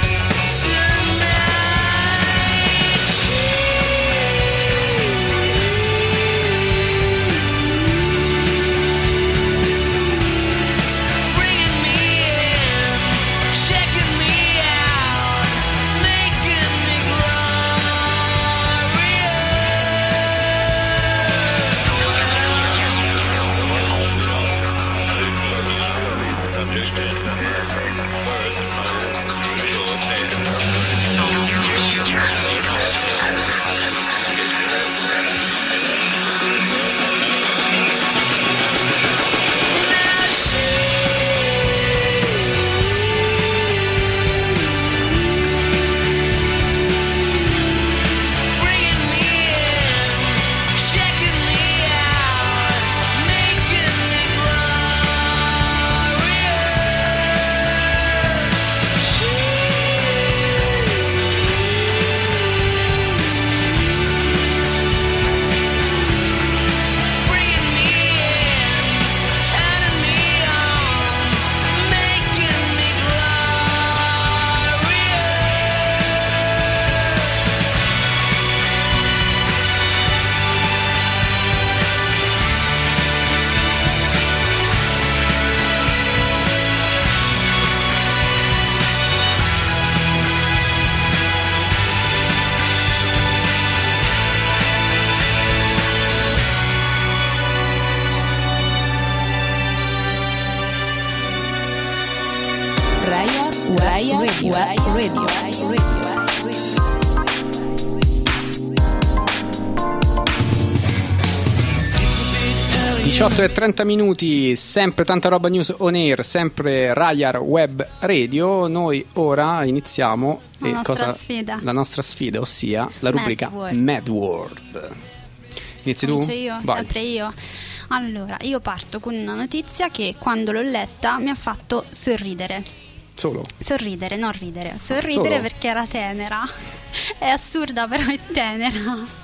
diciotto e trenta minuti, sempre Tanta Roba News On Air, sempre Rayar Web Radio. Noi ora iniziamo la, e nostra, cosa, sfida. la nostra sfida, ossia la rubrica Mad World. Mad World. Inizi tu? Comincio io, Vai. sempre io. Allora, io parto con una notizia che quando l'ho letta mi ha fatto sorridere. Solo? Sorridere, non ridere. Sorridere Solo? perché era tenera. È assurda, però è tenera.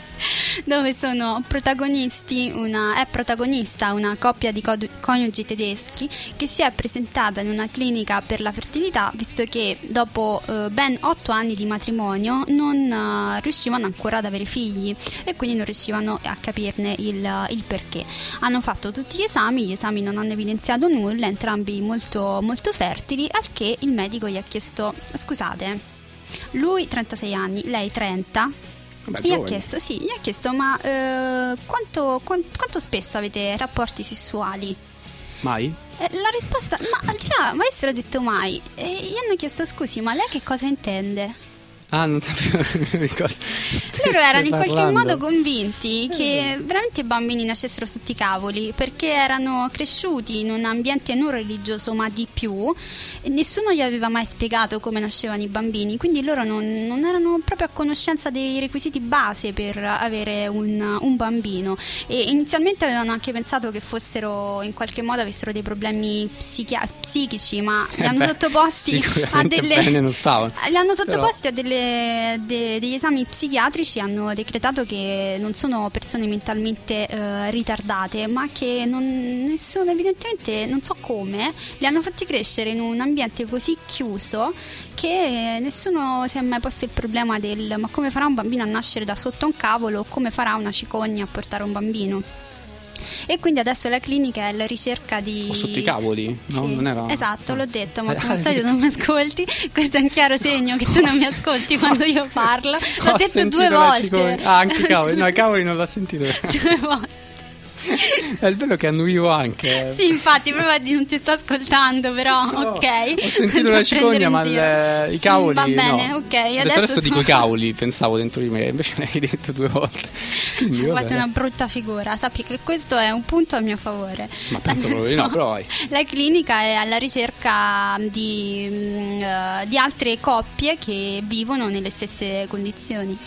Dove sono protagonisti una, è protagonista una coppia di coniugi tedeschi che si è presentata in una clinica per la fertilità, visto che dopo eh, ben otto anni di matrimonio non eh, riuscivano ancora ad avere figli e quindi non riuscivano a capirne il, il perché. Hanno fatto tutti gli esami, gli esami non hanno evidenziato nulla, entrambi molto, molto fertili, al che il medico gli ha chiesto: scusate, lui trentasei anni, lei trenta. Vabbè, Gli ha giovani. chiesto, sì, gli ha chiesto, ma eh, quanto, quan- quanto spesso avete rapporti sessuali? Mai? Eh, la risposta, ma al di là, ma avessero detto mai. E gli hanno chiesto: scusi, ma lei che cosa intende? Ah, non sapevo di cosa Loro erano in qualche parlando. modo convinti che veramente i bambini nascessero sotto i cavoli, perché erano cresciuti in un ambiente non religioso ma di più, e nessuno gli aveva mai spiegato come nascevano i bambini, quindi loro non, non erano proprio a conoscenza dei requisiti base per avere un, un bambino, e inizialmente avevano anche pensato che fossero, in qualche modo avessero dei problemi psichia- psichici, ma li Eh hanno beh, sottoposti a sicuramente delle bene non stavano. li hanno Però- sottoposti a delle De, degli esami psichiatrici, hanno decretato che non sono persone mentalmente eh, ritardate, ma che non, nessuno, evidentemente non so come, li hanno fatti crescere in un ambiente così chiuso che nessuno si è mai posto il problema del: ma come farà un bambino a nascere da sotto un cavolo, o come farà una cicogna a portare un bambino. E quindi adesso la clinica è alla ricerca di... O sotto i cavoli? No, Sì, non era... esatto, l'ho detto, ma Eh, come al ah, solito sì. non mi ascolti. Questo è un chiaro segno che tu non mi ascolti quando io parlo. L'ho Ho detto sentito due la volte. cicogna. Ah, anche i cavoli. No, i cavoli non l'ho sentito. Due volte. È il bello che annuivo anche. Sì, infatti, prova di non ti sto ascoltando, però, No, ok. ho sentito Non la sto a prendere cicogna, in ma giro. le- i Sì, cavoli. va bene, no. ok. Ho detto, Adesso, adesso sono- dico i cavoli, pensavo dentro di me, invece l'hai detto due volte. Quindi, va Fate bene. una brutta figura. Sappi che questo è un punto a mio favore. Ma penso proprio di no, però vai. La clinica è alla ricerca di, mm, eh, di altre coppie che vivono nelle stesse condizioni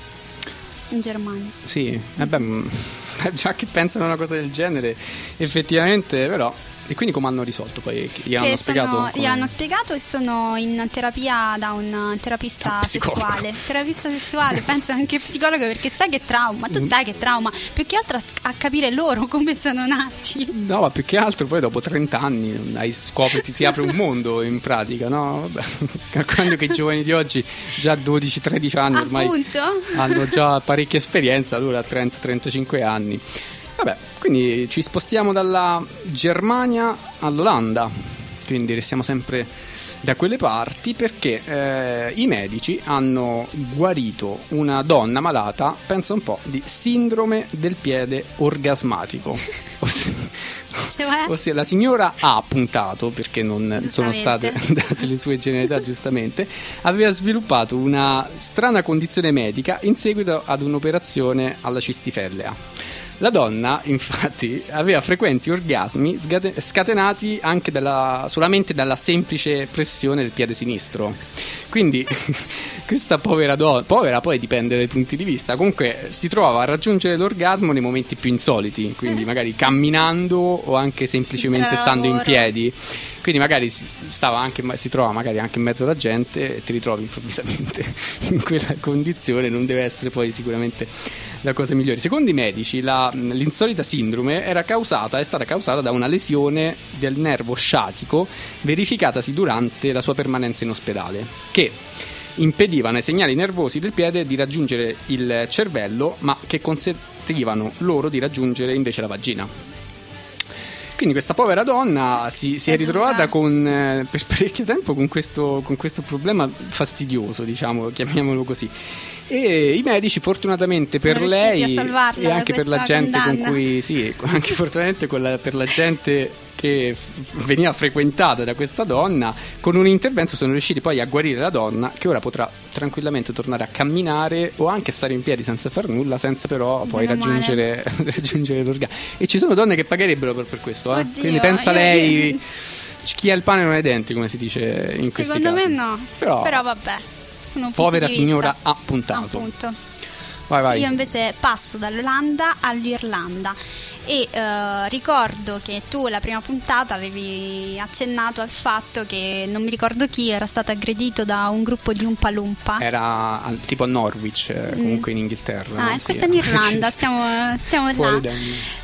in Germania. Sì, eh beh, mm, già che pensano a una cosa del genere, effettivamente, però. E quindi come hanno risolto poi? Gli hanno Che spiegato? sono, come- gliel'hanno spiegato e sono in terapia da un terapista Psicologo. sessuale. Terapista sessuale, penso anche psicologo, perché sai che trauma, tu sai che trauma, più che altro a, a capire loro come sono nati. No, ma più che altro poi dopo trenta anni hai scopri, ti si apre un mondo in pratica, no? Vabbè, calcolando che i giovani di oggi già dodici tredici anni ormai Appunto. hanno già parecchia esperienza, allora a trenta trentacinque anni. Vabbè, quindi ci spostiamo dalla Germania all'Olanda, quindi restiamo sempre da quelle parti perché eh, i medici hanno guarito una donna malata, pensa un po', di sindrome del piede orgasmatico. Ossia, Cioè? ossia la signora ha puntato, perché non sono state Giustamente. date le sue generalità giustamente, aveva sviluppato una strana condizione medica in seguito ad un'operazione alla cistifellea. La donna, infatti, aveva frequenti orgasmi sgate- scatenati anche dalla, solamente dalla semplice pressione del piede sinistro. Quindi questa povera donna, povera poi dipende dai punti di vista, comunque si trova a raggiungere l'orgasmo nei momenti più insoliti, quindi magari camminando o anche semplicemente Tra stando in lavoro. piedi. Quindi magari si, stava anche, si trova magari anche in mezzo alla gente e ti ritrovi improvvisamente in quella condizione, non deve essere poi sicuramente la cosa migliore. Secondo i medici la, l'insolita sindrome era causata, è stata causata da una lesione del nervo sciatico verificatasi durante la sua permanenza in ospedale, che impedivano ai segnali nervosi del piede di raggiungere il cervello, ma che consentivano loro di raggiungere invece la vagina. Quindi questa povera donna si, si è ritrovata con, eh, per parecchio tempo con questo, con questo problema fastidioso, diciamo, chiamiamolo così. E i medici fortunatamente Sono per riusciti lei a salvarla e da anche per la questa gente con condanna. cui sì, anche fortunatamente con la- per la gente che f- veniva frequentata da questa donna, con un intervento sono riusciti poi a guarire la donna, che ora potrà tranquillamente tornare a camminare o anche stare in piedi senza far nulla, senza però poi Meno raggiungere, raggiungere l'orgasmo. E ci sono donne che pagherebbero per, per questo, eh? Oddio, Quindi pensa io- lei, chi ha il pane non ha i denti, come si dice in questi Secondo me casi. no. Però, Però, vabbè. Sono punti povera di signora vista. ha puntato. Appunto. Vai, vai. Io invece passo dall'Olanda all'Irlanda e eh, ricordo che tu la prima puntata avevi accennato al fatto che non mi ricordo chi era stato aggredito da un gruppo di Oompa Loompa. Era al- tipo a Norwich, eh, comunque in Inghilterra. Ah, no? e Sì. questa è in Irlanda, stiamo, stiamo Fuori là. da-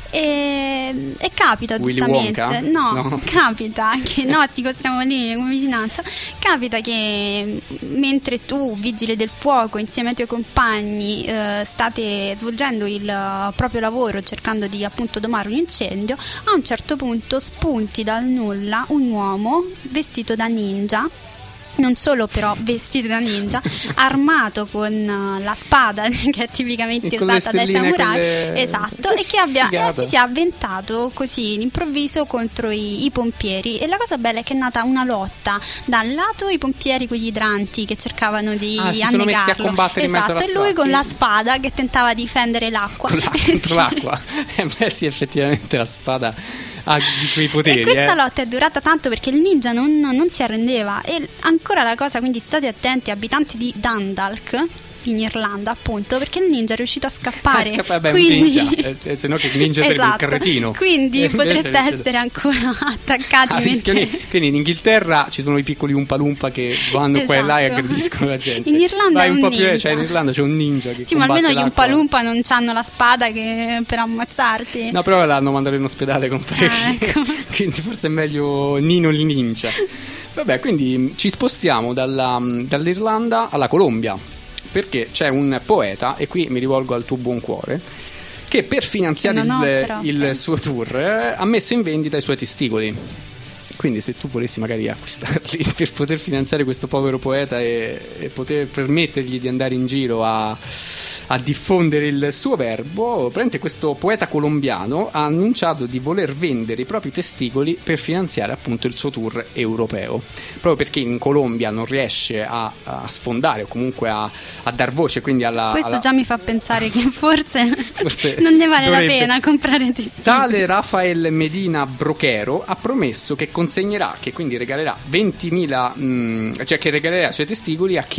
E, e capita Willy giustamente, Wonka? no, No. capita che Nottico, stiamo lì come vicinanza. Capita che mentre tu, vigile del fuoco, insieme ai tuoi compagni, eh, state svolgendo il eh, proprio lavoro, cercando di appunto domare un incendio, a un certo punto spunti dal nulla un uomo vestito da ninja. Non solo però vestito da ninja, armato con uh, la spada che è tipicamente E con le usata dai stelline, samurai, quelle- esatto, e che abbia, eh, Figata. si sia avventato così d'improvviso contro i, i pompieri. E la cosa bella è che è nata una lotta, da un lato i pompieri con gli idranti che cercavano di Ah, si sono messi a annegarlo, combattere in mezzo esatto, alla e lui strada. con la spada che tentava di difendere l'acqua. Con la- Eh, contro sì. l'acqua. Eh, beh, sì, effettivamente la spada ha di quei poteri. E questa eh. lotta è durata tanto perché il ninja non, non si arrendeva. E ancora la cosa, quindi state attenti, abitanti di Dundalk in Irlanda, appunto, perché il ninja è riuscito a scappare. Ah, scappa- beh, un quindi... ninja, eh, eh, se no che ninja sarebbe un Esatto. carretino. Quindi Eh, invece potreste riesce- essere ancora attaccati Ah, rischiano- mentre... Quindi in Inghilterra ci sono i piccoli Oompa Loompa che vanno qua e là e Esatto. aggrediscono la gente. In Irlanda Vai è un un po' più, ninja. cioè in Irlanda c'è un ninja che Sì, ma almeno combatte gli Oompa l'acqua. Loompa non hanno la spada che... per ammazzarti. No, però l'hanno mandato in ospedale con parecchi. Ah, ecco. Quindi forse è meglio Nino il ninja. Vabbè, quindi ci spostiamo dalla- dall'Irlanda alla Colombia, perché c'è un poeta, e qui mi rivolgo al tuo buon cuore, che per finanziare Non ho, il, però, il ok. suo tour eh, ha messo in vendita i suoi testicoli. Quindi se tu volessi magari acquistarli per poter finanziare questo povero poeta e, e poter permettergli di andare in giro a, a diffondere il suo verbo, praticamente questo poeta colombiano ha annunciato di voler vendere i propri testicoli per finanziare appunto il suo tour europeo, proprio perché in Colombia non riesce a, a sfondare o comunque a, a dar voce, quindi alla, Questo alla- già mi fa pensare che forse, Forse non ne vale dovrebbe. la pena comprare testicoli. Tale Rafael Medina Brochero ha promesso che consegnerà, che quindi regalerà ventimila, mh, cioè che regalerà i suoi testicoli a chi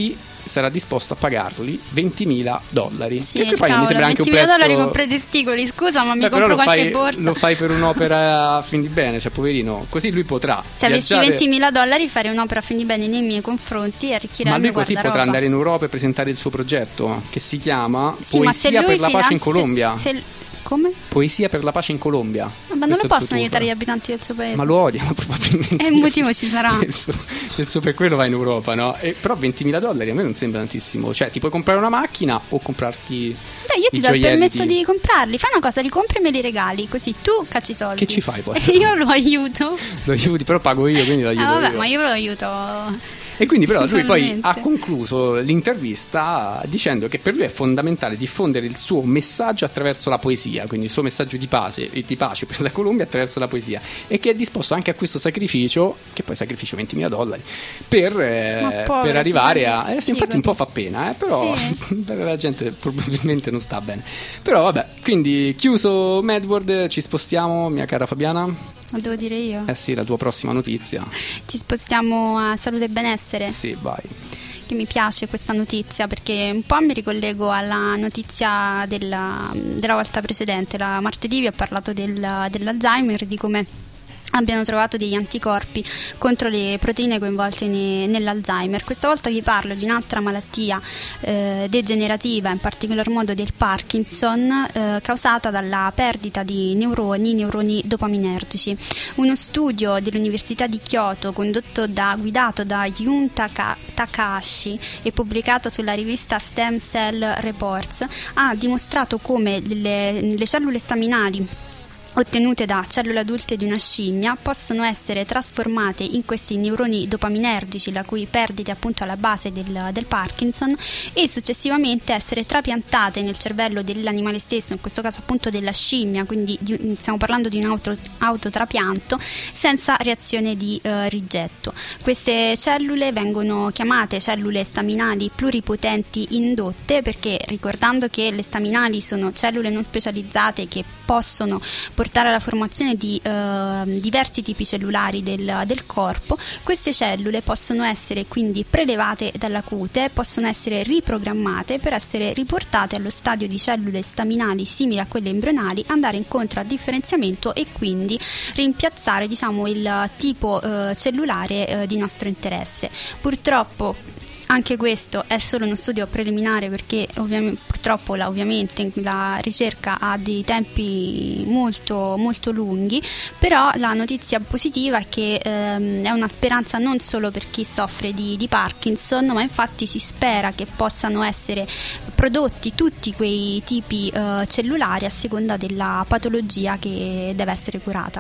sarà disposto a pagarli ventimila dollari. Sì, che poi cavolo, mi sembra anche un prezzo. ventimila dollari compro i testicoli, scusa, ma mi Beh, compro lo qualche fai, borsa. Lo fai per un'opera a fin di bene, cioè poverino, così lui potrà. Se avessi viaggiare... ventimila dollari farei un'opera a fin di bene nei miei confronti e arricchire Ma il lui mio così potrà guardaroba. andare in Europa e presentare il suo progetto che si chiama Sì, ma se Poesia lui per la pace in finanzia- Colombia. se- Come? Poesia per la pace in Colombia. Ma non Questo lo è il possono futuro. aiutare gli abitanti del suo paese. Ma lo odiano probabilmente. E un motivo ci sarà. il, suo, il suo per quello va in Europa, no? E, però ventimila dollari a me non sembra tantissimo. Cioè, ti puoi comprare una macchina o comprarti. Dai, io ti i do il gioielli permesso di... di comprarli. Fai una cosa, li compri e me li regali. Così tu cacci i soldi. Che ci fai poi? E io lo aiuto. Lo aiuti, però pago io, quindi lo aiuto Ah, vabbè, io. ma io lo aiuto. E quindi però lui poi Naturalmente. ha concluso l'intervista dicendo che per lui è fondamentale diffondere il suo messaggio attraverso la poesia, quindi il suo messaggio di pace, di pace per la Colombia attraverso la poesia, e che è disposto anche a questo sacrificio, che poi sacrificio ventimila dollari, per, eh, Ma povero, per arrivare sì, a... Eh, sì, infatti un po' fa pena, eh, però Sì. la gente probabilmente non sta bene. Però vabbè, quindi chiuso Medworld, ci spostiamo, mia cara Fabiana. Lo devo dire io. Eh sì, la tua prossima notizia. Ci spostiamo a salute e benessere. Sì, vai. Che mi piace questa notizia perché un po' mi ricollego alla notizia della, della volta precedente. La martedì vi ho parlato del, dell'Alzheimer, di come abbiano trovato degli anticorpi contro le proteine coinvolte ne, nell'Alzheimer. Questa volta vi parlo di un'altra malattia eh, degenerativa, in particolar modo del Parkinson, eh, causata dalla perdita di neuroni, neuroni dopaminergici. Uno studio dell'Università di Kyoto condotto da, guidato da Jun Taka, Takahashi e pubblicato sulla rivista Stem Cell Reports ha dimostrato come le, le cellule staminali ottenute da cellule adulte di una scimmia possono essere trasformate in questi neuroni dopaminergici, la cui perdita è appunto alla base del, del Parkinson, e successivamente essere trapiantate nel cervello dell'animale stesso, in questo caso appunto della scimmia, quindi di, stiamo parlando di un auto, autotrapianto senza reazione di eh, rigetto. Queste cellule vengono chiamate cellule staminali pluripotenti indotte perché, ricordando che le staminali sono cellule non specializzate che possono portare alla formazione di eh, diversi tipi cellulari del, del corpo, queste cellule possono essere quindi prelevate dalla cute, possono essere riprogrammate per essere riportate allo stadio di cellule staminali simili a quelle embrionali, andare incontro a differenziamento e quindi rimpiazzare, diciamo, il tipo eh, cellulare eh, di nostro interesse. Purtroppo anche questo è solo uno studio preliminare perché ovviamente, purtroppo la, ovviamente la ricerca ha dei tempi molto, molto lunghi, però la notizia positiva è che ehm, è una speranza non solo per chi soffre di, di Parkinson, ma infatti si spera che possano essere prodotti tutti quei tipi eh, cellulari a seconda della patologia che deve essere curata.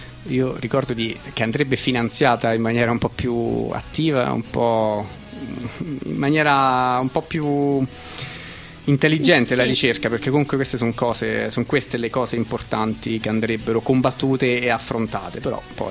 Io ricordo di, che andrebbe finanziata in maniera un po' più attiva, un po' in maniera un po' più intelligente, sì, la ricerca, perché comunque queste sono cose, sono queste le cose importanti che andrebbero combattute e affrontate, però poi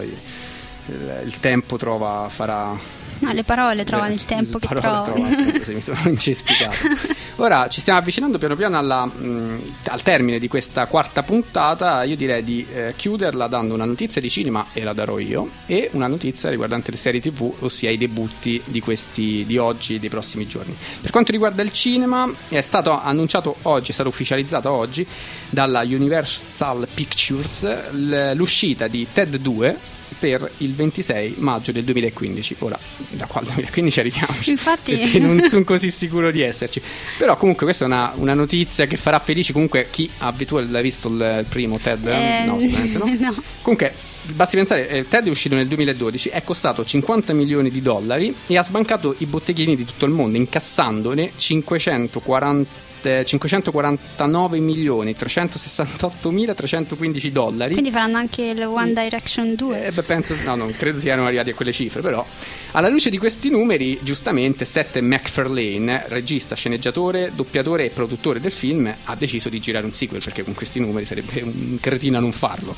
il, il tempo trova, farà. No, le parole trovano eh, il tempo che trovano. trovano. Se mi sono incespicato. Ora ci stiamo avvicinando piano piano alla, mh, al termine di questa quarta puntata. Io direi di eh, chiuderla dando una notizia di cinema, e la darò io, e una notizia riguardante le serie tv, ossia i debutti di questi di oggi e dei prossimi giorni. Per quanto riguarda il cinema, è stato annunciato oggi, è stato ufficializzato oggi dalla Universal Pictures l'uscita di Ted due per il ventisei maggio del duemilaquindici. Ora, da quale duemilaquindici arriviamoci? Infatti, perché non sono così sicuro di esserci. Però comunque questa è una, una notizia che farà felici comunque chi ha. Tu l'hai visto il, il primo Ted? Eh, no, sicuramente no. no. Comunque basti pensare, eh, Ted è uscito nel duemiladodici, è costato cinquanta milioni di dollari e ha sbancato i botteghini di tutto il mondo, incassandone cinquecentoquaranta cinquecentoquarantanove milioni trecentosessantottomila trecentoquindici dollari. Quindi faranno anche il One Direction due? Eh, beh, penso, no, non credo siano arrivati a quelle cifre, però alla luce di questi numeri, giustamente Seth MacFarlane, regista, sceneggiatore, doppiatore e produttore del film, ha deciso di girare un sequel, perché con questi numeri sarebbe un cretino a non farlo.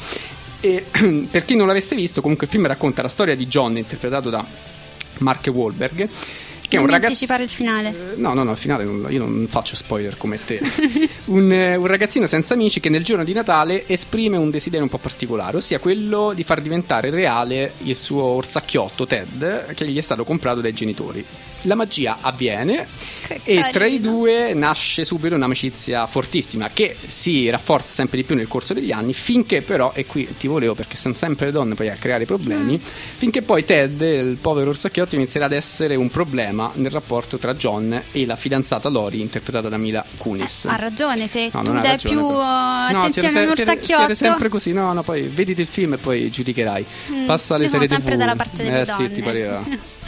E per chi non l'avesse visto, comunque il film racconta la storia di John, interpretato da Mark Wahlberg, che non è un ragazzo. anticipare il finale. Eh, no, no, no, il finale non, io non faccio spoiler come te. un, eh, un ragazzino senza amici che nel giorno di Natale esprime un desiderio un po' particolare, ossia quello di far diventare reale il suo orsacchiotto Ted, che gli è stato comprato dai genitori. la magia avviene Che e carino. tra i due nasce subito un'amicizia fortissima che si rafforza sempre di più nel corso degli anni, finché però, e qui ti volevo perché sono sempre le donne poi a creare problemi, mm. finché poi Ted, il povero orsacchiotto, inizierà ad essere un problema nel rapporto tra John e la fidanzata Lori, interpretata da Mila Kunis. Eh, ha ragione, se no, tu dai dai più uh, attenzione no, a un siete, orsacchiotto, siete sempre così, no, no, poi vediti il film e poi giudicherai. Mm, Passa alle io sono serie sempre tivù. dalla parte delle eh, donne. Sì, ti pareva.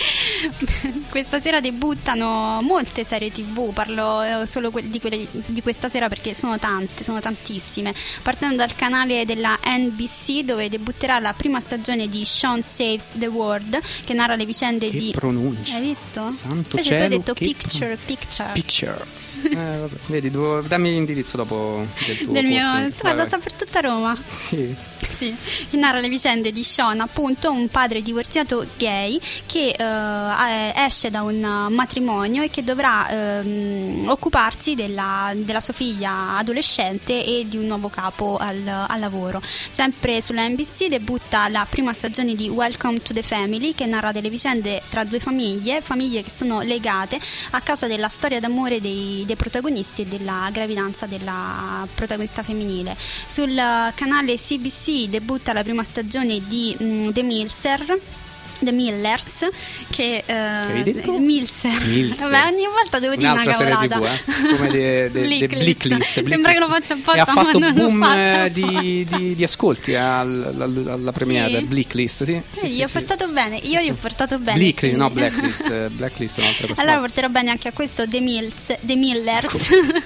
Questa sera debuttano molte serie tivù, parlo eh, solo que- di, quelle, di questa sera perché sono tante, sono tantissime. Partendo dal canale della N B C, dove debutterà la prima stagione di Sean Saves the World, che narra le vicende che di... pronuncia. Hai visto? Santo Invece cielo, tu hai detto che picture, picture. Picture. Eh, vabbè. Vedi, devo, dammi l'indirizzo dopo del tuo Del mio, corso. guarda, sta per tutta Roma. Sì. Sì, che narra le vicende di Sean, appunto un padre divorziato gay che eh, esce da un matrimonio e che dovrà ehm, occuparsi della, della sua figlia adolescente e di un nuovo capo al, al lavoro. Sempre sulla N B C debutta la prima stagione di Welcome to the Family, che narra delle vicende tra due famiglie, famiglie che sono legate a causa della storia d'amore dei, dei protagonisti e della gravidanza della protagonista femminile. Sul canale C B C debutta la prima stagione di um, The Milser The Millers, che, eh, che hai detto? Milser. Milser. Vabbè, ogni volta devo dire una cavolata. Serie tivù, eh? Come de, de, de Blacklist. Sembra che lo faccia apposta, e ha fatto ma non boom lo faccio di, di, di ascolti al, al, alla premiere sì. Blacklist, sì. sì, eh, sì gli ho sì. portato bene, io sì, gli ho portato bene. Blacklist, no, quindi. Blacklist, Blacklist è un'altra cosa. Allora porterò bene anche a questo The, Mills, The Millers,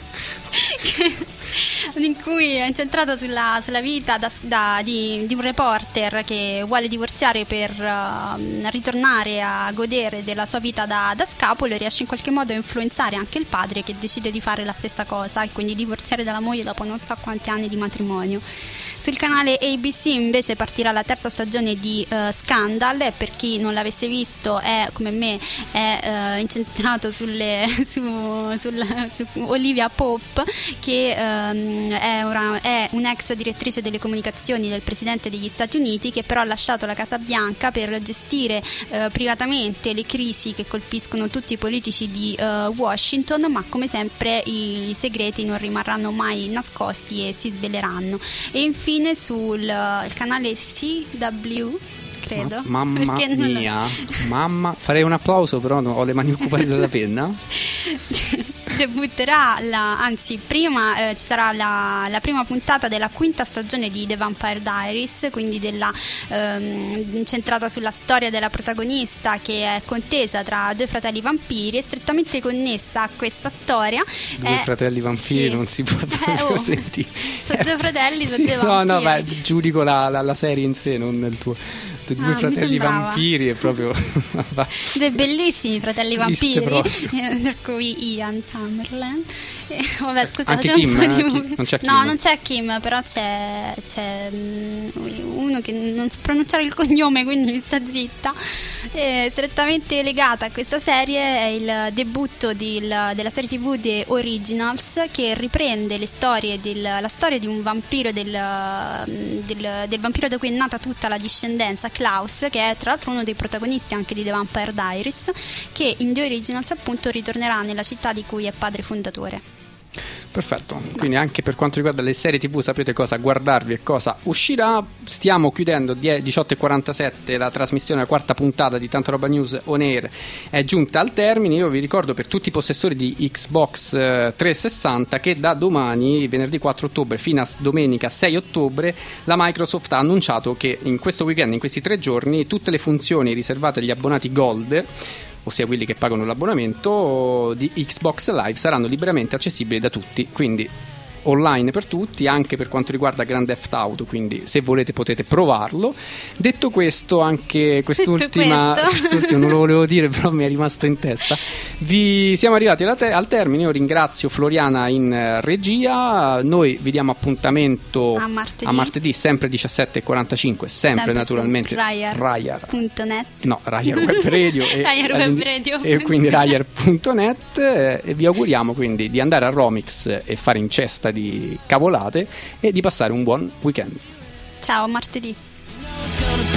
che, in cui è incentrato sulla, sulla vita da, da, di, di un reporter che vuole divorziare per uh, ritornare a godere della sua vita da, da scapolo, e riesce in qualche modo a influenzare anche il padre, che decide di fare la stessa cosa e quindi divorziare dalla moglie dopo non so quanti anni di matrimonio. Sul canale A B C invece partirà la terza stagione di uh, Scandal, e per chi non l'avesse visto è, come me, è uh, incentrato sulle, su, sul, su Olivia Pope, che um, è, una, è un'ex direttrice delle comunicazioni del presidente degli Stati Uniti, che però ha lasciato la Casa Bianca per gestire uh, privatamente le crisi che colpiscono tutti i politici di uh, Washington, ma come sempre i, i segreti non rimarranno mai nascosti e si sveleranno. E infine sul uh, canale C W, credo, mamma perché non mia lo... mamma, farei un applauso però no, ho le mani occupate dalla penna. Debutterà la, anzi prima eh, ci sarà la, la prima puntata della quinta stagione di The Vampire Diaries, quindi della, ehm, incentrata sulla storia della protagonista, che è contesa tra due fratelli vampiri, e strettamente connessa a questa storia due è, fratelli vampiri, sì. non si può eh, oh, sentire. sono due fratelli, sono sì, due no vampiri. no beh, giudico la, la, la serie in sé, non il tuo. Due Ah, fratelli vampiri è proprio due bellissimi fratelli Triste vampiri, tra cui Ian Summerland. Eh, vabbè, scusa, anche c'è Kim, un po' eh? di... Kim, non c'è Kim. No, non c'è Kim, però c'è, c'è um, uno che non sa pronunciare il cognome, quindi mi sta zitta. Eh, strettamente legata a questa serie è il debutto di, il, della serie tivù The Originals, che riprende le storie del, la storia di un vampiro del, del, del vampiro da cui è nata tutta la discendenza, Klaus, che è tra l'altro uno dei protagonisti anche di The Vampire Diaries, che in The Originals appunto ritornerà nella città di cui è padre fondatore. Perfetto, quindi anche per quanto riguarda le serie tivù sapete cosa guardarvi e cosa uscirà. Stiamo chiudendo diciotto e quarantasette, la trasmissione, la quarta puntata di Tanta Roba News On Air è giunta al termine. Io vi ricordo, per tutti i possessori di Xbox trecentosessanta, che da domani, venerdì quattro ottobre, fino a domenica sei ottobre, la Microsoft ha annunciato che in questo weekend, in questi tre giorni, tutte le funzioni riservate agli abbonati Gold, ossia quelli che pagano l'abbonamento di Xbox Live, saranno liberamente accessibili da tutti, quindi online per tutti, anche per quanto riguarda Grand Theft Auto, quindi se volete potete provarlo. Detto questo, anche quest'ultima, Detto questo. quest'ultimo non lo volevo dire, però mi è rimasto in testa. Vi siamo arrivati alla te- al termine. Io ringrazio Floriana in regia. Noi vi diamo appuntamento a martedì, a martedì sempre diciassette e quarantacinque, sempre, sempre naturalmente Raiar punto net. No, Raiar Web Radio e, Raiar Web Radio. e quindi Raiar punto net, eh, e vi auguriamo quindi di andare a Romix e fare incesta di cavolate e di passare un buon weekend. Ciao, martedì.